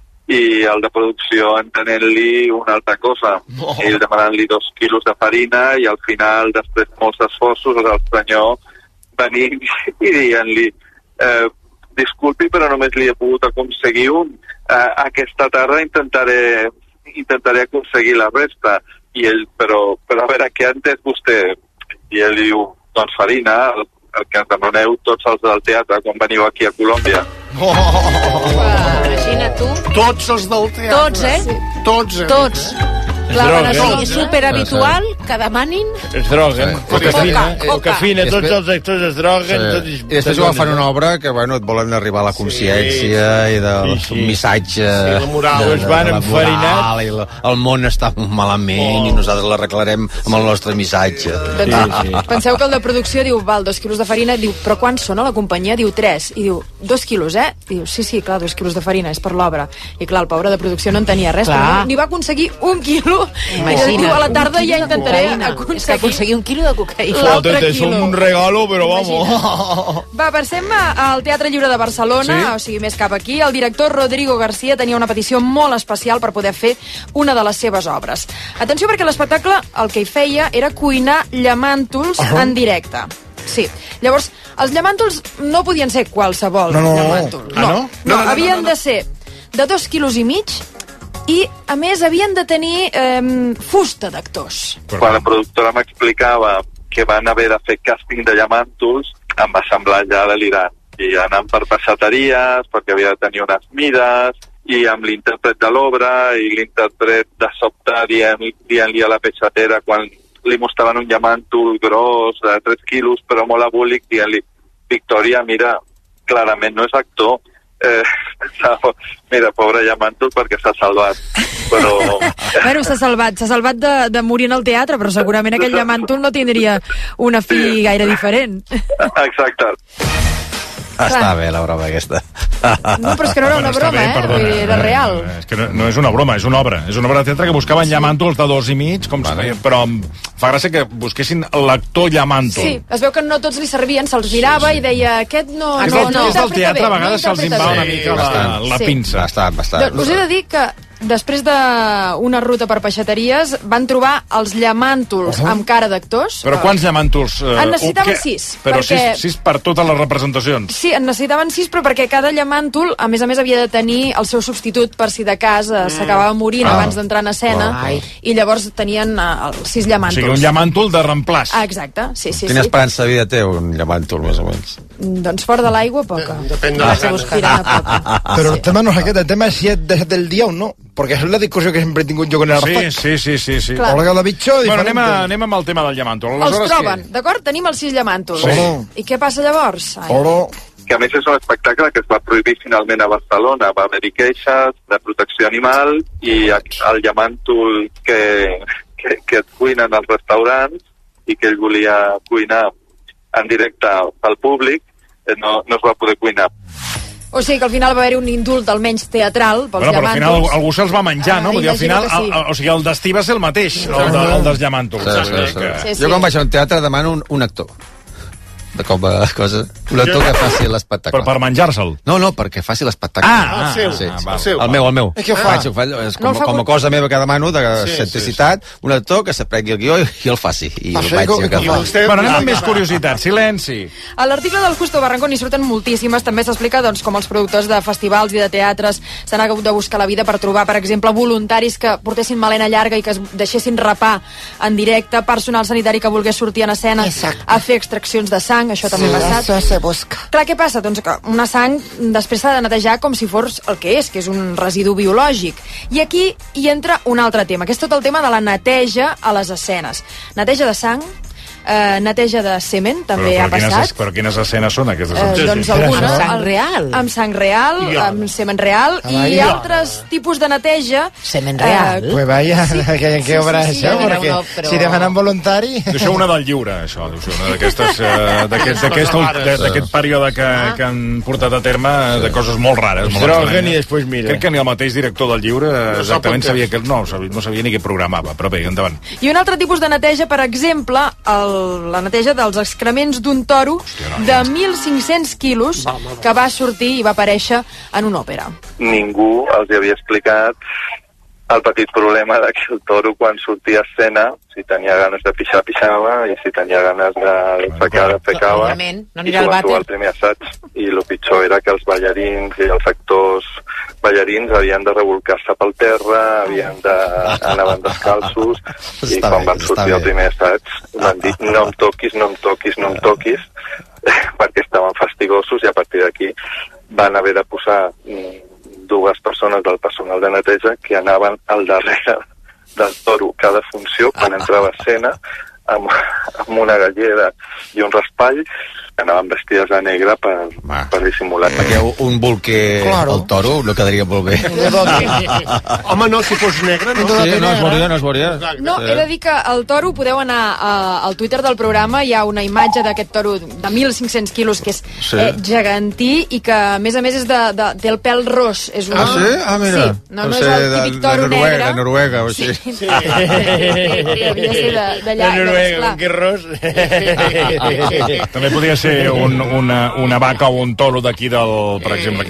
i el de producció entenent-li una altra cosa. Ell demanant-li 2 quilos de farina i al final, després de molts esforços, el senyor venint i dient-li disculpi, però només li he pogut aconseguir un. Aquesta tarda intentaré aconseguir la resta. I ell, però a veure, què ha entès vostè? I ell diu, doncs farina, el que ens demaneu tots els del teatre quan veniu aquí a Colòmbia. Imagina't tu. Tots els del teatre. Tots. Clar, és superhabitual que demanin... Es droguen. Cafina, tots els actors es droguen. I després ho fan una obra que, et volen arribar a la consciència i del missatge... Sí, la moral. Es van enfarinat. El món està malament i nosaltres l'arreglarem amb el nostre missatge. Penseu que el de producció diu, val, 2 quilos de farina, diu, però quants són a la companyia? Diu 3. I diu, 2 quilos, Diu, sí, clar, 2 quilos de farina, és per l'obra. I clar, el pobre de producció no en tenia res, ni va aconseguir 1 quilo. I diu, a la tarda ja intentaré aconseguir 1 quilo de cocaïna. L'altre quilo. És un regalo, però vamos. Va, passem al Teatre Lliure de Barcelona, o sigui, més cap aquí. El director Rodrigo García tenia una petició molt especial per poder fer una de les seves obres. Atenció, perquè l'espectacle el que hi feia era cuinar llamàntols en directe. Sí. Llavors, els llamàntols no podien ser qualsevol llamàntol. No, havien de ser de 2 quilos i mig i, a més, havien de tenir fusta d'actors. Quan la productora m'explicava que van haver de fer càsting de llamàntols, em va semblar ja delirant. I anant per passateries, perquè havia de tenir unes mides, i amb l'intèrpret de l'obra, i l'intèrpret de sobte dient-li a la peixatera quan li mostraven un llamàntol gros de 3 quilos, però molt abúlic, dient-li, Victòria, mira, clarament no és actor. Pensava, mira, pobre llamàntol, perquè s'ha salvat. Però... Bueno, s'ha salvat de morir en el teatre, però segurament aquell llamàntol no tindria una fi gaire diferent. Exacte. Està bé la broma aquesta. No, però és que no era una broma, perdona, era real. És que no és una broma, és una obra. És una obra de teatre que buscaven llamàntols de 2,5, però em fa gràcia que busquessin l'actor llamàntol. Sí, es veu que no tots li servien, se'ls mirava i deia, aquest no és del teatre, a vegades se'ls va una mica la pinça. Bastant. Us he de dir que després d'una ruta per peixateries van trobar els llamàntols amb cara d'actors. Però quants llamàntols? En necessitaven 6. Però 6 per totes les representacions. Sí, en necessitaven 6, però perquè cada llamàntol, a més, havia de tenir el seu substitut per si de cas s'acabava morint abans d'entrar en escena, i llavors tenien 6 llamàntols. O sigui, un llamàntol de reemplaç. Exacte, sí. Quina esperança de vida té un llamàntol, més o menys? Doncs fora de l'aigua, poca. Depèn de la poca. Pero el tema no es aquest, el tema es si es desde el día o no. Porque esa es la discusión que siempre he tingut jo con el Rafael. Sí. Clar. Porque cada bicho diferente. Bueno, anem amb el tema del llamàntol. Els troben, d'acord? Tenim els 6 llamàntols. Sí. I què passa llavors? Que a més és un espectacle que es va prohibir finalment a Barcelona. Va haver-hi queixes de protecció animal i el llamàntol que et cuinen als restaurants i que ell volia cuinar en directe al públic no es va poder cuinar. O sigui que al final va haver-hi un indult almenys teatral pels però al final llamàntols. algú se'ls va menjar, no? Vull dir, al final, o sigui, el destí va ser el mateix, el dels llamàntols. Sí. Jo quan vaig a un teatre demano un actor. De com a cosa. Un actor que faci l'espectacle. Per menjar-se'l? No, perquè faci l'espectacle. El seu. El meu. És que ho fa. És com a cosa meva que demano de centricitat, un actor que s'aprengui el guió i el faci. I el vaig agafar. Bueno, anem amb més curiositat. Silenci. A l'article del Justo Barrancón hi surten moltíssimes. També s'explica doncs, com els productors de festivals i de teatres s'han hagut de buscar la vida per trobar, per exemple, voluntaris que portessin melena llarga i que es deixessin rapar en directe, personal sanitari que volgués sortir en escena a fer extraccions de sang, això també ha passat. Això se busca. Clar, què passa? Doncs que una sang després s'ha de netejar com si fos el que és un residu biològic. I aquí hi entra un altre tema, que és tot el tema de la neteja a les escenes. Neteja de sang, neteja de semen, també ha passat. Però quines escenes són aquestes? Doncs alguna. Amb sang real. Amb sang real, amb semen real, i altres tipus de neteja. Semen real? Pues vaya, ¿qué obra es això? Perquè si demanen voluntari... Deixeu una del lliure, això. D'aquest període que han portat a terme de coses molt rares. Hidrogen i després mira. Crec que ni el mateix director del lliure exactament sabia que... No sabia ni què programava, però bé, endavant. I un altre tipus de neteja, per exemple, la neteja dels excrements d'un toro de 1.500 quilos que va sortir i va aparèixer en una òpera. Ningú els havia explicat el petit problema de que el toro, quan sortia a escena, si tenia ganes de pixar, pixava, i si tenia ganes de fecava, no anirà al vàter. El primer assaig. I el pitjor era que els ballarins i els actors ballarins havien de revolcar-se pel terra, anaven descalços, i quan van sortir el primer assaig van dir no em toquis, perquè estaven fastigosos, i a partir d'aquí van haver de posar 2 persones del personal de neteja que anaven al darrere del toro cada funció quan entrava a escena amb una gallera i un raspall, anaven vestides de negre per dissimular. Perquè un bolquer al toro no quedaria molt bé. Home, no, si fos negre, no. No es veuria. No, he de dir que el toro, podeu anar al Twitter del programa, hi ha una imatge d'aquest toro de 1.500 quilos, que és gegantí, i que, a més, és té el pèl ros. Sí? Ah, mira. Sí, no és el típic toro negre. De Noruega, o així. Sí. Havia de ser d'allà. De Noruega, que ros. També podria ser una vaca o un toro d'aquí per exemple,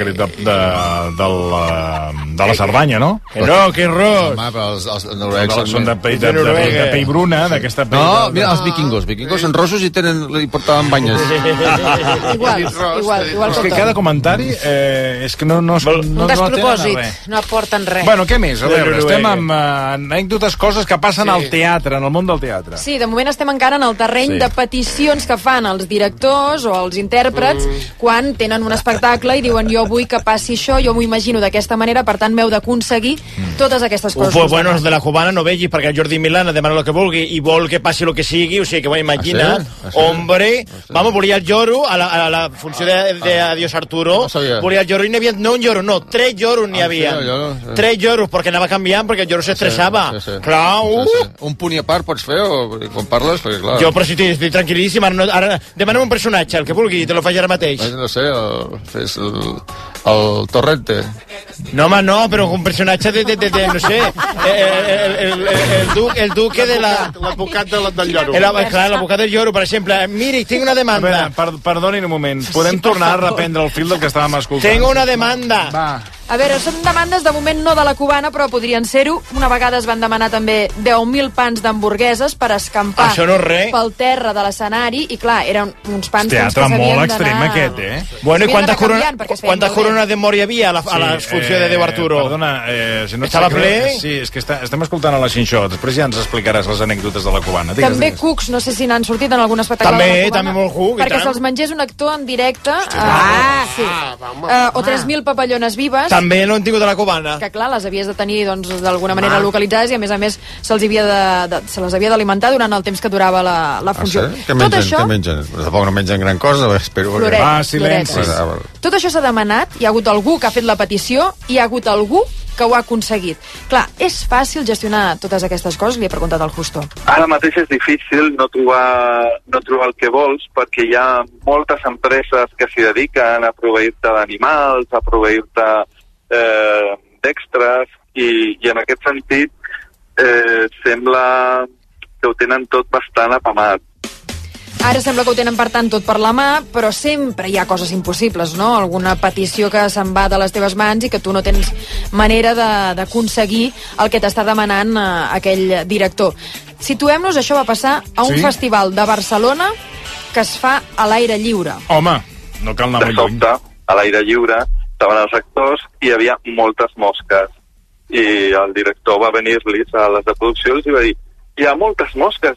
de la Cerdanya, no? No, que ros. Home, però els noruecs són de pell bruna, d'aquesta pell... No, mira, els vikingos són rossos i portaven banyes. Igual és que cada comentari és que no un despropòsit, no aporten res. Bueno, què més? A veure, estem amb anècdotes, coses que passen al teatre, en el món del teatre. Sí, de moment estem encara en el terreny de peticions que fan els directors o els intèrprets quan tenen un espectacle i diuen jo vull que passi això, jo m'ho imagino d'aquesta manera, per tant m'heu d'aconseguir totes aquestes coses. Pues bueno, els de la Cubana no vegis, perquè el Jordi Milana demana el que vulgui i vol que passi el que sigui, o sigui que imagina, hombre, vamos, volia el lloro a la funció de Adiós Arturo, volia el lloro i n'hi havia, no un lloro, no, 3 lloros n'hi havia. 3 lloros, perquè anava canviant, perquè el lloro s'estressava. Clar, un punt i a part pots fer, o quan parles, perquè clar... Jo, però si estic tranquil·líssim, ara demanem un personatge personatge, el que vulgui, te lo faig ara mateix. No sé, fes el Torrente. No, home, no, però un personatge de no sé, el duque de la... L'advocat del lloro. Clar, l'advocat del lloro, per exemple. Miri, tinc una demanda. Perdonin un moment, podem tornar a reprendre el fil del que estàvem escoltant? Tengo una demanda. Va. A veure, són demandes de moment no de la cubana, però podrien ser-ho. Una vegada es van demanar també 10.000 pans d'hamburgueses per escampar pel terra de l'escenari, i clar, eren uns pans que s'havien d'anar... molt extrem aquest, Bueno, i quanta corona de mort hi havia a la funció de Déu Arturo? Perdona, si no estava ple? Sí, és que estem escoltant a la Xinxó, després ja ens explicaràs les anècdotes de la cubana. També cucs, no sé si n'han sortit en algun espectacle de la cubana. També molt cuc, perquè se'ls mengés un actor en directe, o 3.000 papallones vives. També no han tingut a la cubana. Que clar, les havies de tenir d'alguna manera localitzades, i a més se les havia d'alimentar durant el temps que durava la funció. Què mengen? Tampoc no mengen gran cosa, espero. Silenci. Tot això s'ha demanat, hi ha hagut algú que ha fet la petició, i hi ha hagut algú que ho ha aconseguit. Clar, és fàcil gestionar totes aquestes coses? Li he preguntat al Justo. Ara mateix és difícil no trobar el que vols, perquè hi ha moltes empreses que s'hi dediquen a proveir-te d'animals, a proveir-te d'extras, i en aquest sentit sembla que ho tenen tot bastant apamat. Ara sembla que ho tenen, per tant, tot per la mà, però sempre hi ha coses impossibles, no? Alguna petició que se'n va de les teves mans i que tu no tens manera d'aconseguir el que t'està demanant aquell director. Situem-nos, això va passar a un festival de Barcelona que es fa a l'aire lliure. Home, no cal anar molt lluny. De sobte, a l'aire lliure, estaven els actors i hi havia moltes mosques. I el director va venir-los a les de producció i va dir: hi ha moltes mosques,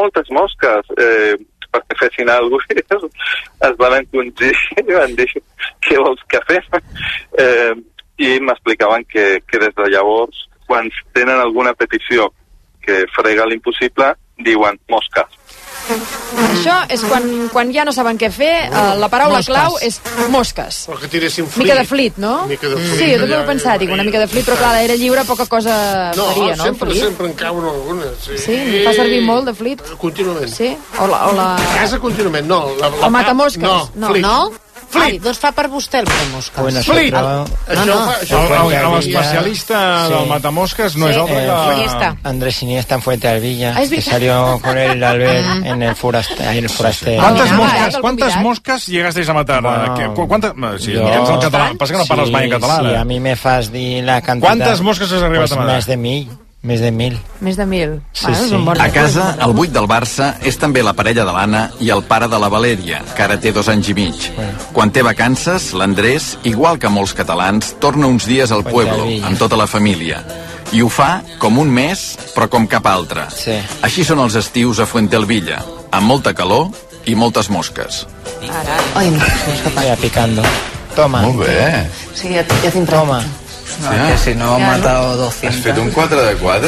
perquè fessin alguna cosa. Es van encongir i van dir: què vols que fem? I m'explicaven que des de llavors, quan tenen alguna petició que frega l'impossible, diuen mosques. Això és quan ja no saben què fer, la paraula clau és mosques. O que tiressin flit. Mica de flit, no? Mica de flit. Sí, jo també ho he pensat, dic, una mica de flit, però clar, l'aire lliure poca cosa faria, no? Sempre en cauen algunes. Sí, fa servir molt de flit. Contínuament. Sí? O la... A casa contínuament, no. El matamosques. No, flit. No? Ai, doncs fa per vostè el matamosques. Flit! L'especialista del matamosques no és altre que... Andrés Iniesta en Fuentealbilla, que salió con el Albert en el foraster. ¿Cuántas moscas llegasteis a matar? ¿Cuántas? Sí, mirem el català. Passa que no parles mai en català. Sí, a mi me fas dir la quantitat. ¿Cuántas mosques has arribat a matar? Més de 1.000. Més de 1.000. Més de 1.000. Sí. A casa, el 8 del Barça és també la parella de l'Anna i el pare de la Valèria, que ara té 2 anys i mig. Quan té vacances, l'Andrés, igual que molts catalans, torna uns dies al pueblo, amb tota la família. I ho fa com un mes, però com cap altre. Sí. Així són els estius a Fuentealbilla, amb molta calor i moltes mosques. Ai, vaya picando. Toma. Molt bé. Sí, ja tinc Toma. No, que si no han matado 200. Has fet un 4 de 4?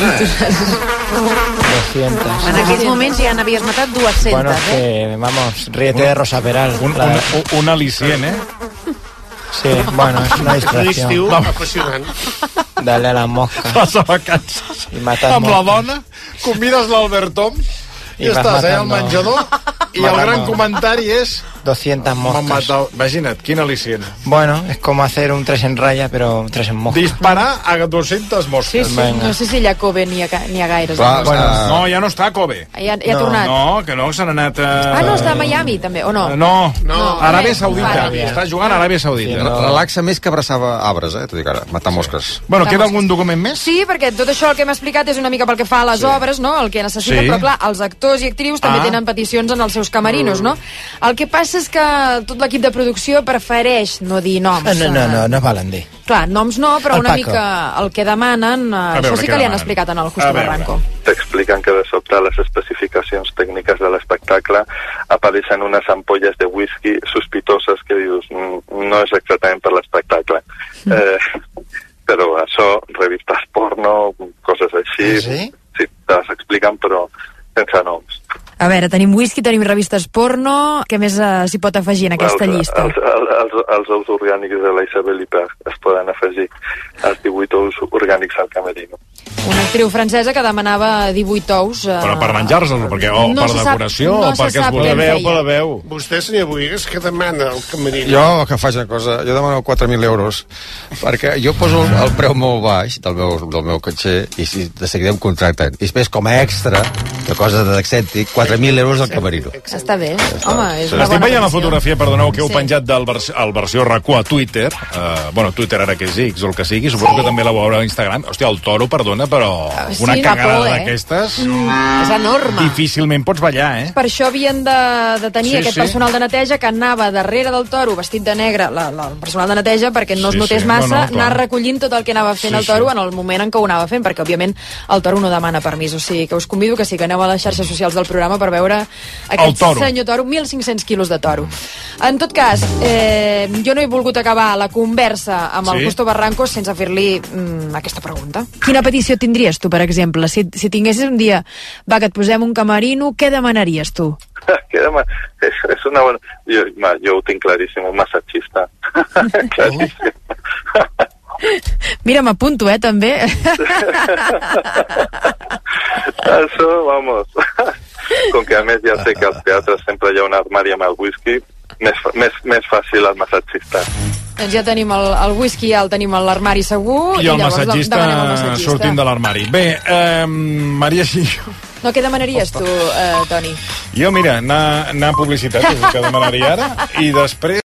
200. En aquells moments ja n'havies matat 200, bueno, que, vamos, ríete de Rosa Peral. Un al·licient, Sí, bueno, es una distracción. L'estiu, apassionant. Dale a la mosca. Vas a vacances amb la dona, convides l'Albert Tom i estàs allà al menjador i el gran comentari és 200 moscas. Imagina't, quin al·licient. Bueno, es como hacer un 3 en raya, pero 3 en mosca. Disparar a 200 mosques. Sí, no sé si hi ha Kobe ni ha gaires. No, ja no està Kobe. Ja ha tornat. No, que no, s'han anat... no, està a Miami, també, o no? No, Aràbia Saudita. Està jugant a Aràbia Saudita. Relaxa més que abraçava arbres, t'ho dic ara, matar mosques. Bueno, queda algun document més? Sí, perquè tot això el que hem explicat és una mica pel que fa a les obres, no?, el que necessita, però clar, els actors i actrius també tenen peticions en els seus camerinos, no? El que passa és que tot l'equip de producció prefereix no dir noms. No valen dir. Clar, noms no, però una mica el que demanen, això sí que li han explicat en el Justo Barranco. T'expliquen que de sobte les especificacions tècniques de l'espectacle apareixen unes ampolles de whisky sospitoses que dius, no és exactament per l'espectacle. Però això, revistes porno, coses així, sí, te les expliquen, però sense noms. A veure, tenim whisky, tenim revistes porno... Què més s'hi pot afegir en aquesta llista? Els ous orgànics de la Isabel Ipar es poden afegir. Els 18 ous orgànics al camerino. Una actriu francesa que demanava 18 ous... Però per menjar-se'ls, perquè per decoració, o perquè es volia per la veu. Vostè, senyor Boigues, què demana al camerino? Jo, que faig una cosa, jo demano 4.000 euros, perquè jo poso el preu molt baix del meu caixer i si de seguida em contracten. I després, com a extra, de coses d'excèntic, 4.000 euros al camerino. Està bé. Home, és una estic bona veient la petició. fotografia, perdoneu, que heu penjat del versió RAC1 a Twitter. Bueno, Twitter ara que és X o el que sigui, suposo que també la veureu a Instagram. Hòstia, el toro, perdona, però una cagada d'aquestes... És enorme. Difícilment pots ballar, eh? Per això havien de tenir aquest personal de neteja que anava darrere del toro vestit de negre, el personal de neteja, perquè no es notés massa, anar recollint tot el que anava fent el toro en el moment en què ho anava fent, perquè òbviament el toro no demana permís. O sigui que us convido que sí que aneu a les xarxes socials del programa per veure aquest senyor toro, 1.500 quilos de toro. En tot cas, jo no he volgut acabar la conversa amb el Justo Barrancos sense fer-li aquesta pregunta. Quina petició tindries tu, per exemple? Si tinguessis un dia, va, que et posem un camerino, què demanaries tu? És una bona... Jo ho tinc claríssim, un massatgista. Claríssim. Mira, m'apunto, també. Això, vamos. Com que a més ja sé que als teatres sempre hi ha un armari amb el whisky, més fàcil el massatgista. Doncs ja tenim el whisky, ja el tenim a l'armari segur. I el massatgista sortint de l'armari. Bé, Maria Xillo... No, què demanaries tu, Toni? Jo, mira, anar a publicitat, és el que demanaria ara, i després